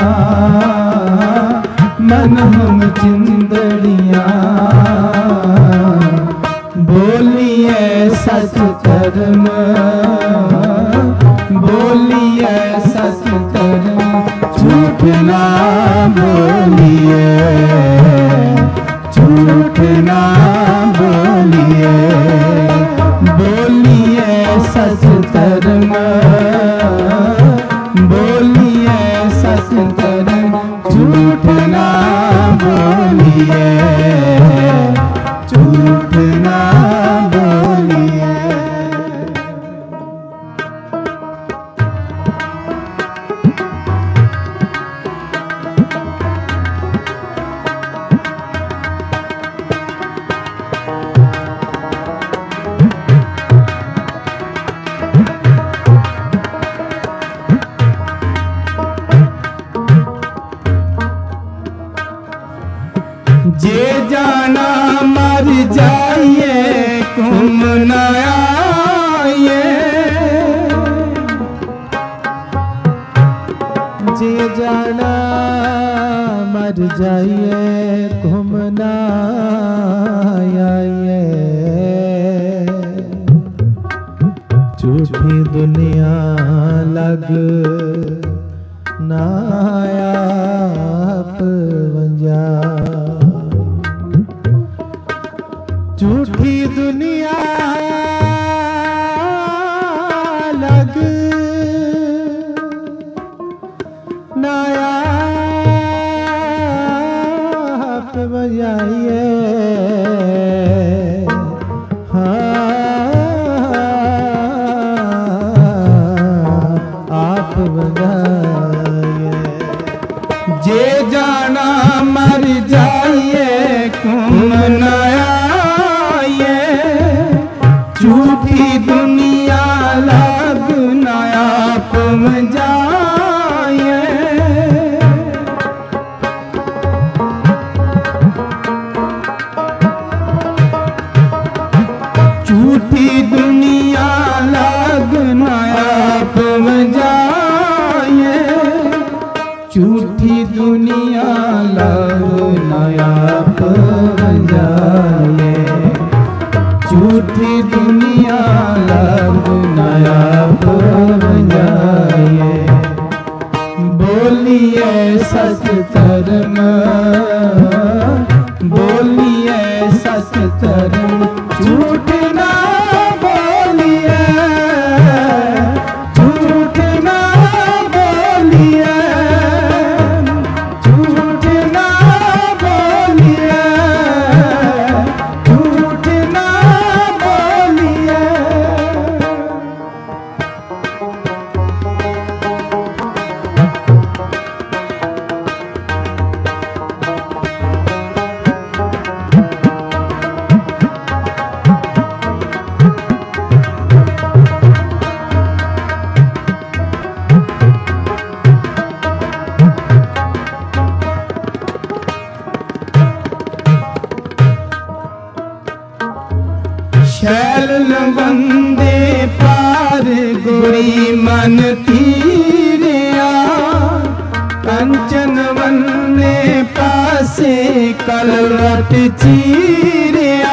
मनोहम चिंदड़िया। बोलिए सच धर्म, बोलिए सच धर्म, झूठ ना बोलिए, झूठ ना बोलिए। बोलिए सच धर्म, बोलिए सच धर्म, झूठ ना बोलिए, झूठ ना बोलिए। जे जाना मर जाइए कुम न आइए। जे जाना मर जाइए कुम न आइए। झूठी दुनिया लग ना आप वंजा। झूठी दुनिया लग ना आप बजाइए। आप बजाइए। जे जाना मर जाइए कुम न आइए। झूठी दुनिया लग न आप जाइए। झूठी दुनिया लग न आप जाइए। झूठी दुनिया लग न आप बोलिए सच धर्म झूठ ना बोलिए, झूठ ना बोलिए, झूठ ना बोलिए, झूठ ना बोलिए। शैल वंदे पार गोरी मन तीरिया, कंचन वंदे पासे कलवट चीरिया।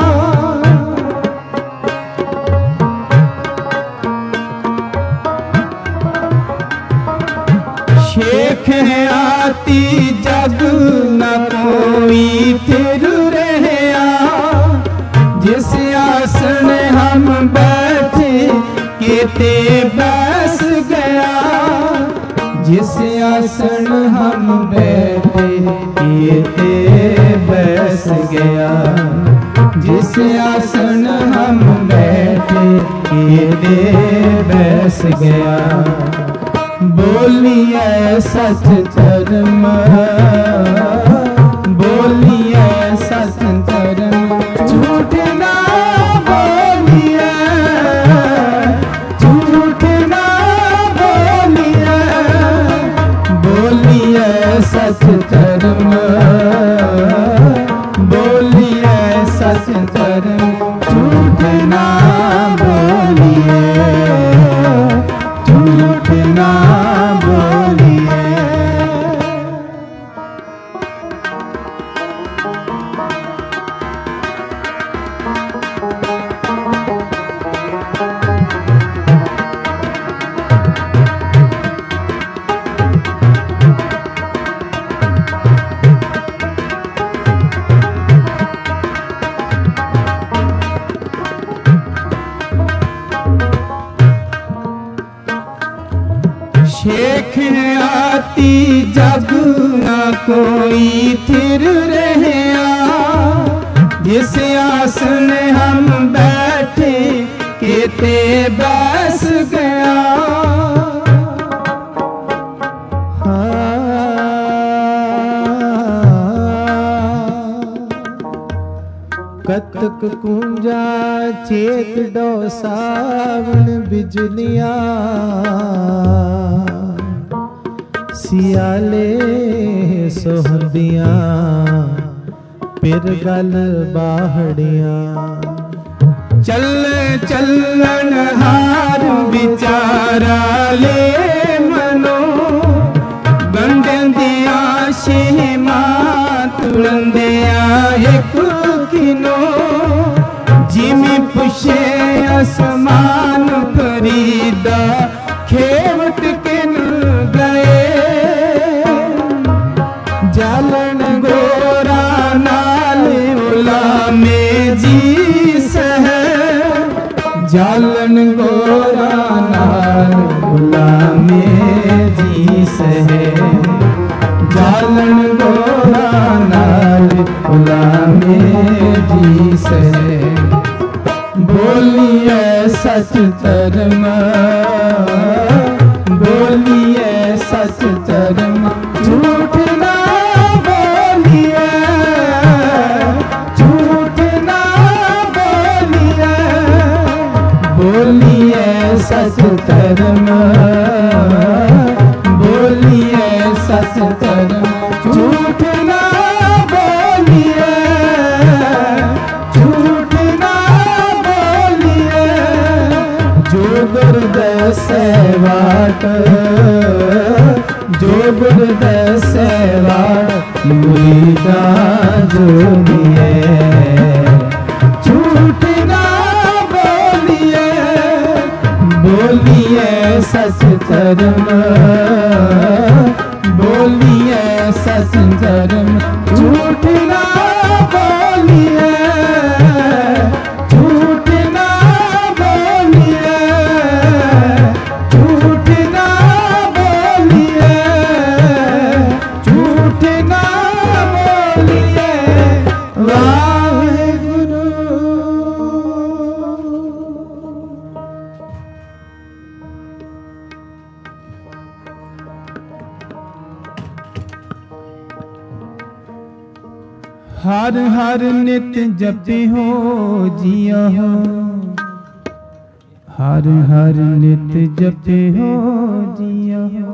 शेख है आती जग न कोई फिर रहया, जिस आसन हम बैठे केते बैस गया, जिस आसन हम बैठे केते बैस गया, जिस आसन हम बैठे केते बैस गया। बोलिए सच धर्म, बोलिए सच धर्म झूठ ना बोलिए, झूठ ना बोलिए, बोलिए सच धर्म, बोलिए सच धर्म झूठ ना बोलिए, झूठ ना बोलिए। शेख आती जग न कोई थिर रहया, जिस आसन हम बैठे केते बैस गया। कतक कुंजा चेत डो सावन बिजलियां, सियाले सोहंदियां फिर गल बाहड़ियां। चल चलन हार विचारा ले मनो, गंढिया शेमा तुरंदिया एक किनो, जिमी पुछे आसमान फरीदा खेवट किन गए। जालन गोरा नाल उलामे जी सह, जालन गोरा नाल उलामे जी सह, जालन गोरा नाल उलामे जी सह। बोलिए सच धर्म, बोलिए सच धर्म झूठ ना बोलिए, झूठ ना बोलिए, बोलिए सच धर्म, बोलिए सच धर्म झूठ ना बोलिए, झूठ ना बोलिए। जो गुरुदेव सेवाट, जो गुरुदेव सेवाट मुरीदा जोगिए, झूठ ना बोलिए, बोलिए सच धर्म, बोलिए सच धर्म झूठ ना बोलिए। बोलिए, झूठ ना बोलिए, झूठ ना बोलिए, झूठ ना बोलिए, वाहेगुरु। हर हर नित जपे हो जिया हो, हर हर नित जपे हो जिया हो,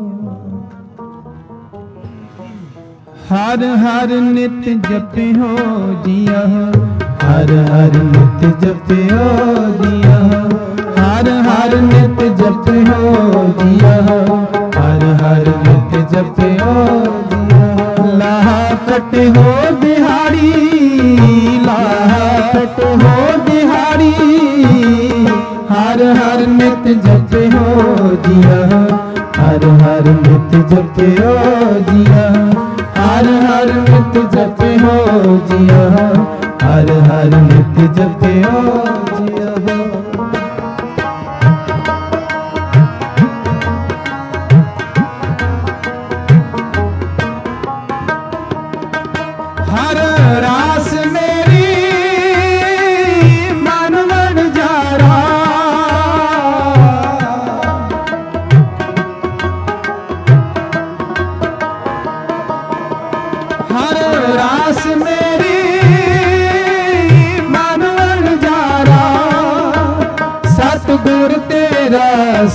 हर हर नित जपे हो जिया हो, हर हर नित जपे हो जिया हो, हर हर नित जपे हो जिया हो, हर हर नित जपे हो जिया हो। लाहा कट हो बिहारी, लाहा कट हो बिहारी, हर हर नित जपे हो जिया हो, हर हर नित जपे हो जिया हो, हर हर नित जपे हो जिया हो, हर हर नित जपे हो जिया हो। हर रास मेरी मन मन जा रहा, हर रास मेरी मन मन जा रहा, सतगुर तेरा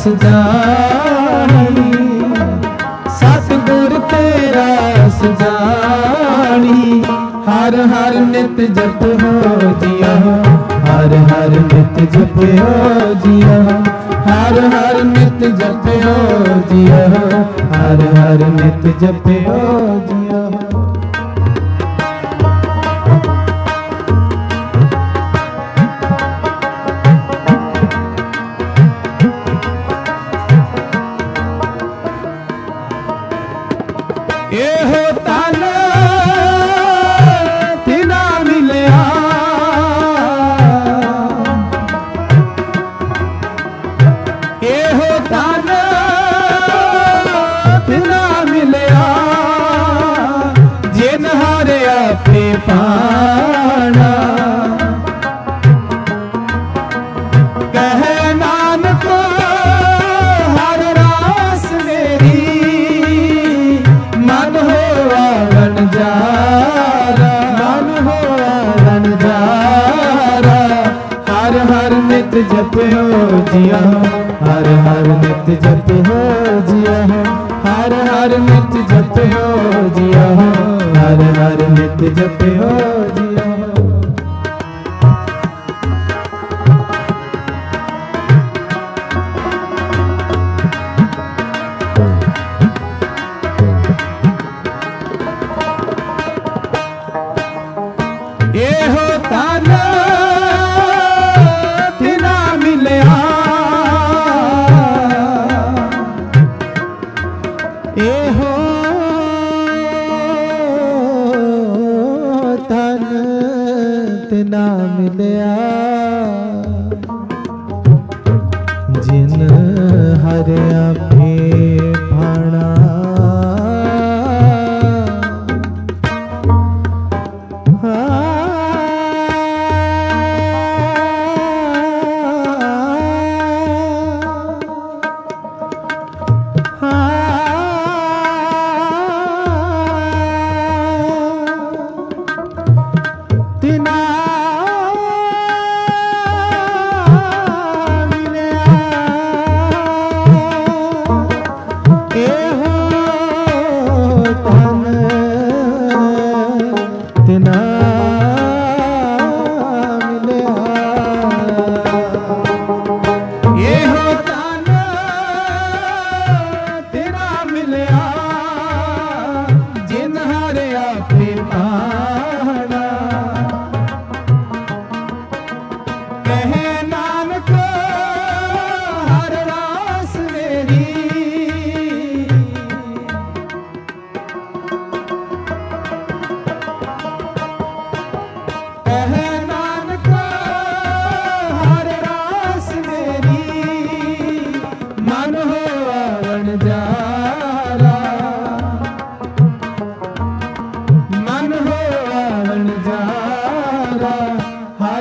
सजानी, सतगुर तेरा सजानी, हर हर नित जप हो जिया हो, हर हर नित जप हो जिया हो, हर हर नित जप हो जिया हो, हर हर नित जप हो जिया हो। एहो तन तिना मिलिया, एहो तन तिना मिलिया, जिन हारे आपे पाना, कहे नानक हर रास मेरी, मन हो आवन जारा, मन हो आवन जारा, हर हर नित जप हो जिया हो, हर हर नित जप हो जिया हो, हर हर नित जप हो जिया हो, हर हर नित जप हो जिया हो। एहो तन तिना मिलिया, एहो तन तिना मिलिया, जिन हरे आपे भाणा, तिना मिलिया,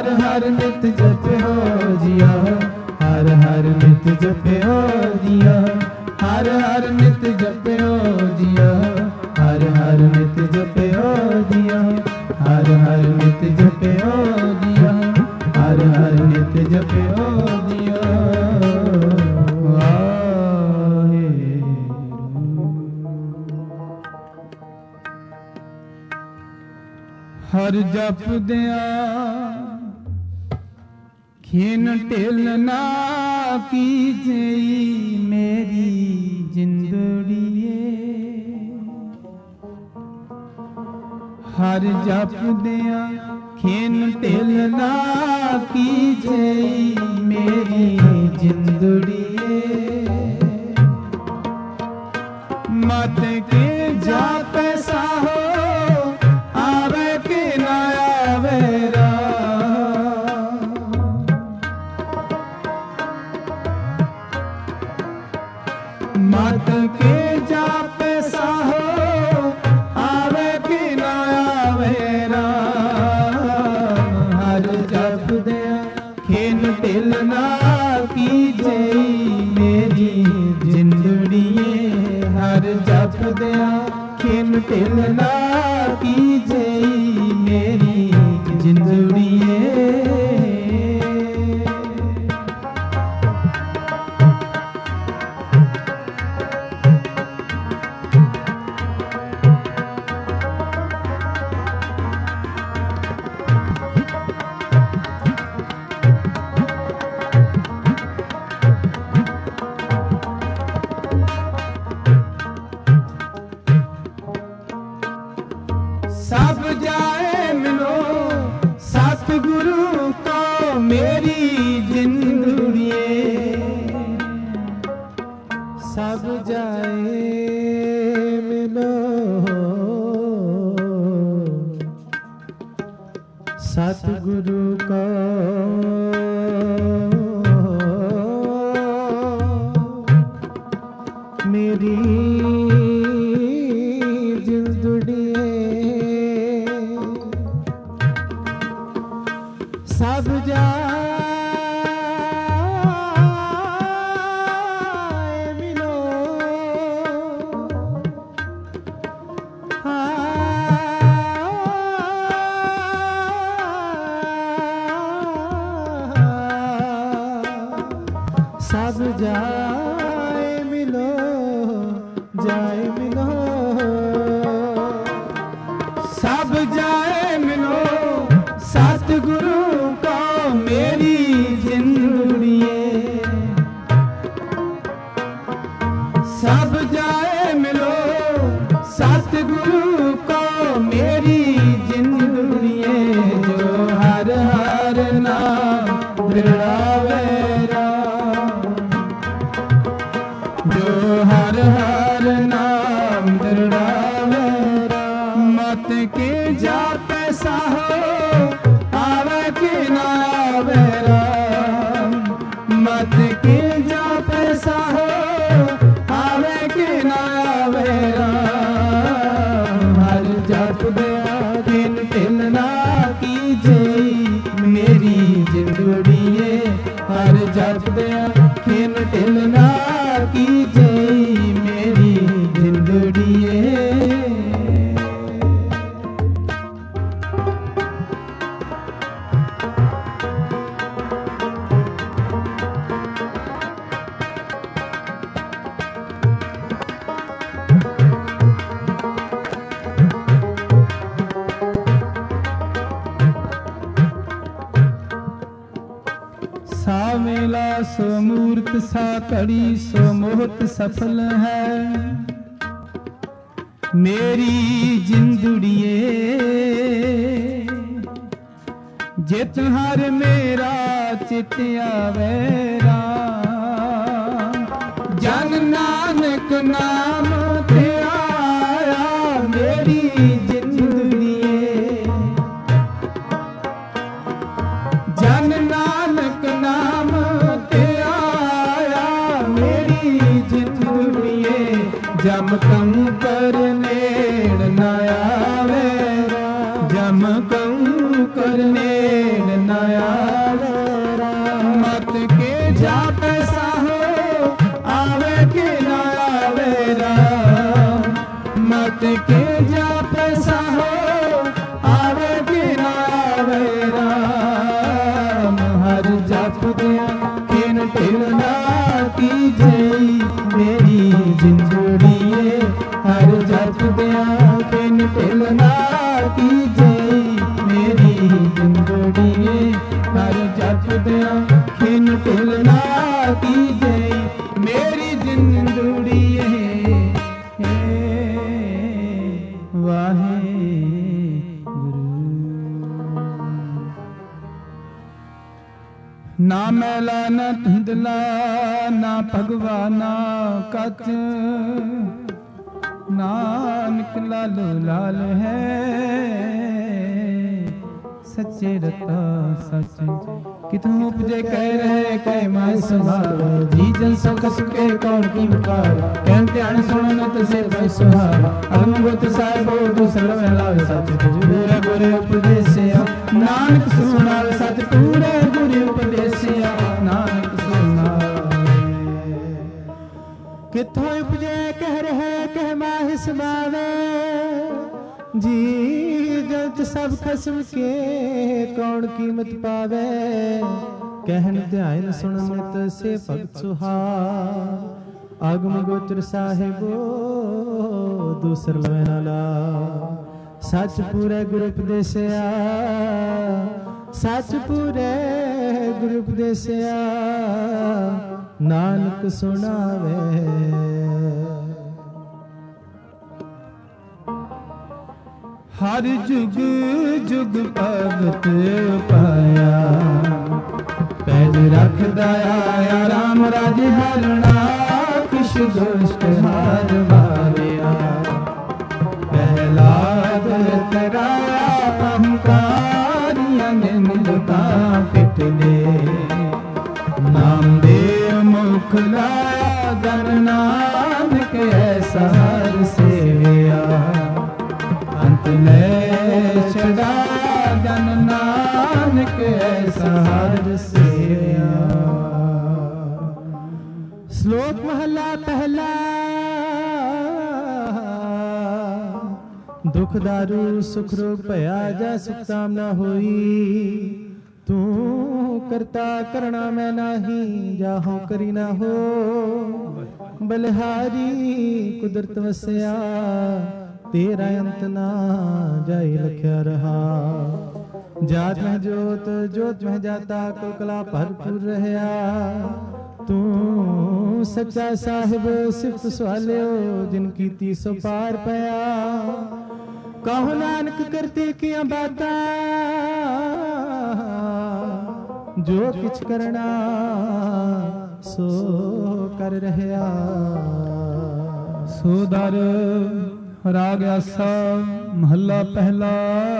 हर हर नित जपयो जिया, हर हर नित जपयो जिया, हर हर नित जपयो जिया, हर हर नित जपयो जिया, हर हर नित जपयो जिया, हर हर नित जपयो जिया। हर जप दिया खिन ढिल ना कीजे मेरी जिंदड़िए, हर जप दिया खिन ढिल ना कीजे मेरी जिंदड़िए, मत के जाप साहो आवे के ना आवेरा, मत के जाप साहो आवे के ना आवेरा, हर जप दिया खिन ढिल ना कीजे मेरी जिंदड़िए, हर जप दिया खिन ढिल ना कीजे मेरी जिंदड़िए। सब जाए मिलो सतगुरु को मेरी जिंदड़िए, सब जाए मिलो सतगुरु को मेरी जिंदड़िए, सब जाए मिलो सब जाए मिलो, जाए मिलो, सब जाए मिलो सतगुरु को मेरी जिंदड़िए, सब जाए मिलो सतगुरु को मेरी जिंदड़िए, जो हर हर नाम दृढ़ावेरा, जो हर हर नाम दृढ़ावेरा, मत के जाप साहो आवे के ना आवेरा, मत के जाप साहो आवे के ना आवेरा, हर जप दिया खिन ढिल ना कीजे मेरी जिंदड़िए, हर जप दिया खिन ढिल ना कीजे मेरी जिंदड़िए। सा मेला सो मूर्त सा कड़ी सो मोहत सफल है मेरी जिंदड़िए, जित हर मेरा चित आवेरा, जन नानक नाम ते आया मेरी जिंदड़िए, जन नानक नाम ते आया मेरी जिंदड़िए, जम कम कर नेड़ न आवेरा, जम कम कर नेड़ न ਜਪਦਿਆਂ ਖਿਨ ਢਿਲ ਨਾ ਕੀਜਈ ਮੇਰੀ ਜਿੰਦੜੀਏ ਹਰ ਜਪਦਿਆਂ ਖਿਨ ਢਿਲ ਨਾ ਕੀਜਈ ਮੇਰੀ ਜਿੰਦੜੀਏ ਹਰ ਜਪਦਿਆਂ ਖਿਨ ਢਿਲ ਨਾ ਕੀਜਈ ਮੇਰੀ ਜਿੰਦੜੀਏ ਨਾ ਮੈਲਾ ਨਾ ਧੁੰਦਲਾ ਨਾ ਭਗਵਾਨਾ ਕੱਚ ਨਾਨਕ ਲਾਲ ਲਾਲ ਹੈ ਸੱਚੇ ਰਤਾ ਸੱਚ ਕਿਤੋਂ ਉਪਜੇ ਕਹਿ ਰਹੇ ਕਹਿ ਮੈਂ ਸੰਭਾਲ ਜੀ ਜਨ ਸੁਖ ਸੁਖੇ ਕੌਣ ਕੀ ਮੁਕਾਰ ਕਹਿਣ ਧਿਆਨ ਸੁਣਨ ਤਸੇ ਬੈ ਸੁਹਾਰ ਅਗਮ ਗੁਤ ਸਾਹਿਬੋ ਦੂਸਰਾ ਲਾਵੇ ਸੱਚ ਪੂਰੇ ਗੁਰੇ ਉਪਦੇਸਿਆ ਨਾਨਕ ਸੁਣਾਵੇ ਸੱਚ ਪੂਰੇ ਗੁਰੇ ਉਪਦੇਸਿਆ ਨਾਨਕ ਸੁਣਾਵੇ ਕਿਥੋਂ ਉਪਜੇ ਕਹਿ ਰਹੇ ਕਹਿ ਮਾਹਿ ਸਮਾਵੇ ਜੀ ਜੰਤ ਸਭ ਖਸਮ ਕੇ ਕੌਣ ਕੀਮਤ ਪਾਵੇ ਕਹਿਨ ਧਿਆਨ ਸੁਣ ਨਿਤ ਸੇ ਭਗਤ ਸੁਹਾਰ ਆਗਮ ਗੋਚਰ ਸਾਹਿਬੋ ਦੂਸਰ ਲਵੇ ਨਾ ਲਾ ਸੱਚ ਪੂਰੇ ਗੁਰੂ ਉਪਦੇਸਿਆ ਸੱਚ ਪੂਰੇ ਗੁਰੂ ਉਪਦੇਸਿਆ ਨਾਨਕ ਸੁਣਾਵੇ ਹਰ ਜੁਗ ਜੁਗ ਭਗਤ ਪਾਇਆ ਪੈਜ ਰੱਖਦਾ ਆਇਆ ਰਾਮ ਰਾਜ ਹਰਣਾ ਕਿਛ ਦੁਸ਼ਟ ਹਾਰ ਮਾਰਿਆ ਪਹਿਲਾਦ ਤਰਾਇਆ ਅਹੰਕਾਰੀਆਂ ਨੇ ਮਿਲਦਾ ਪਿਟਲੇ ਨਾਮ ਦੇ ਮੁਖ ਲਾਇਆ ਜਨ ਨਾਨਕ ਐਸਾ ਹਰ ਸੇਵਿਆ ਅੰਤ ਲੈ ਛੜਾ ਜਨ ਨਾਨਕ ਐਸਾ ਹਰ ਸੇਵਿਆ ਸ਼ਲੋਕ ਮਹਲਾ ਪਹਿਲਾ ਦੁਖ ਦਾਰੂ ਸੁਖ ਰੋਗ ਭਇਆ ਜਾ ਸੁਖ ਤਾਮ ਨਾ ਹੋਈ ਤੂੰ ਕਰਤਾ ਕਰਣਾ ਮੈਂ ਨਾਹੀ ਜਾਹੋ ਕਰੀ ਨਾ ਹੋ ਬਲਿਹਾਰੀ ਕੁਦਰਤ ਵਸਿਆ ਤੇਰਾ ਅੰਤ ਨਾ ਜਾਈ ਲਖਿਆ ਰਹਾ ਜਾਤ ਮਹਿ ਜੋਤ ਜੋਤ ਮਹਿ ਜਾਤਾ ਕੁਲ ਕਲਾ ਭਰਪੂਰ ਰਹਿਆ ਤੂੰ ਸੱਚਾ ਸਾਹਿਬ ਸਿਫਤ ਸੁਹਾਲਿਓ ਜਿਨ ਕੀਤੀ ਸੋ ਪਾਰ ਪਿਆ ਕਹੋ ਨਾਨਕ ਕਰਤੇ ਕੀਆਂ ਬਾਤਾਂ ਜੋ ਕਿਛ ਕਰਨਾ ਸੋ ਕਰ ਰਹਿਆ ਸੋ ਦਰ ਰਾਗ ਆਸਾ ਮਹੱਲਾ ਪਹਿਲਾ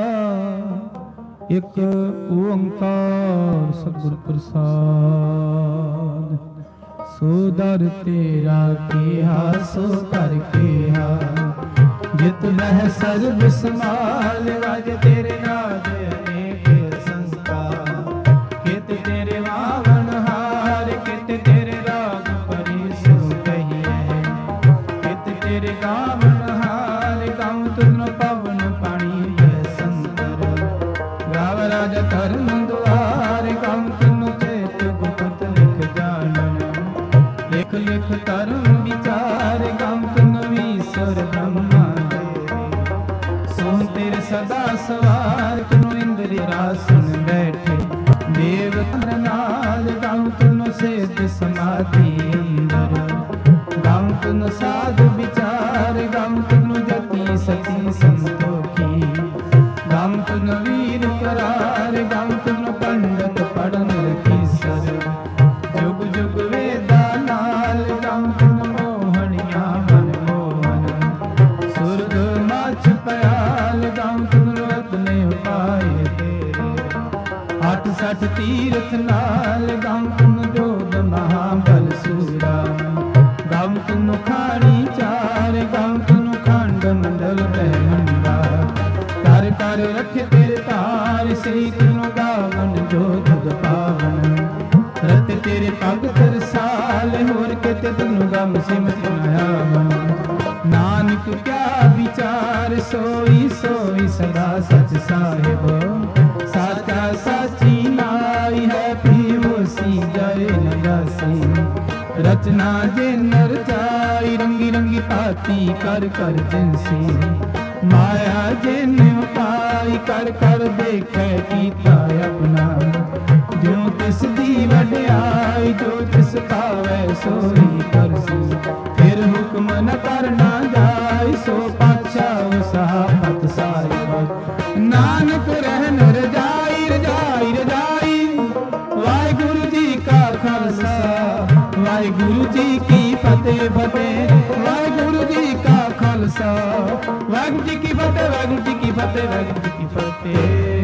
ਇੱਕ ਓੰਕਾਰ ਸਤਿਗੁਰ ਪ੍ਰਸਾਦ ਸੋ ਦਰ ਤੇਰਾ ਕੀਹਾ ਸੋ ਕਰ ਕੀਹਾ ਜਿਤ ਬਹਿ ਸਰਬ ਸਮਾਲ ਵਜ ਤੇਰੇ ਨਾਦ ਅਨੇਕ ਸੰਸਕਾਰ ਕਿਤ ਤੇਰੇ ਵਾਵਨ ਹਾਰ ਕਿਤ ਤੇਰੇ ਰਾਗ ਪਰੀ ਸੋ ਕਹੀਏ ਕਿਤ ਤੇਰੇ ਗਾਵਨ ਤੁਨ ਪਵਨ ਪਾਣੀ ਹੈ ਸੰਤਰ ਗਾਵ ਰਾਜ ਧਰਮ ਦੁਆਰ ਗਮ ਤੁਨ ਚੇਤ ਗੁਪਤ ਲਿਖ ਜਾਣਨ ਲਿਖ ਲਿਖ ਧਰਮ ਵਿਚਾਰ ਗਮ ਤੁਨ ਵੀਸਰ ਬ੍ਰਹਮਾ ਦੇਵੀ ਸੋ ਤੇਰੇ ਸਦਾ ਸਵਾਰ ਤੁਨ ਇੰਦਰੀ ਰਾਸਨ ਬੈਠੇ ਦੇਵ ਤਨ ਨਾਲ ਗਮ ਤੁਨ ਸੇਤ ਸਮਾਧੀ ਅੰਦਰ ਗਮ ਤੁਨ ਸਾਧ ਵਿਚਾਰ ਗਮ ਤੁਨ ਸਤੀ ਸੰਤੋਖੀ ਗਮ ਤੁਨ ਵੀਰ ਕਰਾਰ ਗਮ ਤੁਨ ਪੰਡਤ ਪੜਨ ਕੀਸਰ ਜੁਗ ਜੁਗ ਵੇਦਾ ਨਾਲ ਗਮ ਤੁਨ ਮੋਹਣਿਆ ਮਨ ਮੋਹਨ ਸੁਰਗ ਮਚ ਪਿਆਲ ਗਮ ਤੁਨ ਰਤਨੇ ਉਪਾਏ ਤੇਰੇ 68 ਤੀਰਥ ਨਾਲ ਗਮ ਤੁਨ ਜੋਗ ਮਹਾਬਲ ਸੂਰਾ ਗਮ ਤੁਨ ਖਾਣੀ ਚਾਰ ਗਮ ਤੁਨ ਮੰਡਲ ਬਹਿਮੰਡਾ ਕਰ ਕਰ ਰੱਖੇ ਤੇਰੇ ਧਾਰ ਸ੍ਰੀ ਤੈਨੂੰ ਗਾਵਨ ਜੋ ਤੁਧ ਪਾਵਨ ਰਤ ਤੇਰੇ ਪਗ ਤਰਸਾਲ ਹੋਰ ਕਿਤੇ ਤੈਨੂੰ ਗਮ ਸਿਮਤ ਆਵਨ ਨਾਨਕ ਕਿਆ ਵਿਚਾਰ ਸੋਈ ਸੋਈ ਸਦਾ ਸਚ ਸਾਹਿਬ ਸਾਚਾ ਸਾਚੀ ਨਾਈ ਹੈ ਪੀਵਸੀ ਰਚਨਾ ਜਿਨ ਰਚਾਈ ਰੰਗੀ ਰੰਗੀ ਭਾਤੀ ਕਰ ਕਰ ਜਿਨਸੀ ਮਾਇਆ ਜਿਨ ਉਪਾਈ ਕਰ ਕਰ ਦੇਖੈ ਕੀਤਾ ਆਪਣਾ ਜੋ ਤਿਸ ਦੀ ਵਡਿਆਈ ਜੋ ਤਿਸ ਭਾਵੈ ਸੋਈ ਕਰਸੀ ਫਿਰ ਹੁਕਮ ਨ ਕਰਨਾ ਜਾਈ ਸੋ ਪਾਤਸ਼ਾਹ ਸਾਪਤ ਸਾਹਿਬ ਨਾਨਕ ਰਹਿਨ ਰਜਾਈ ਰਜਾਈ ਰਜਾਈ ਵਾਹਿਗੁਰੂ ਜੀ ਕਾ ਖਾਲਸਾ ਵਾਹਿਗੁਰੂ ਜੀ ਕੀ ਫਤਿਹ ਫਤਿਹ ਵਾਹਿਗੁਰੂ ਜੀ ਕਾ ਖਾਲਸਾ ਵਾਹਿਗੁਰੂ ਜੀ ਕੀ ਫਤਿਹ ਵਾਹਿਗੁਰੂ ਜੀ ਕੀ ਫਤਿਹ ਵਾਹਿਗੁਰੂ ਜੀ ਕੀ ਫਤਿਹ।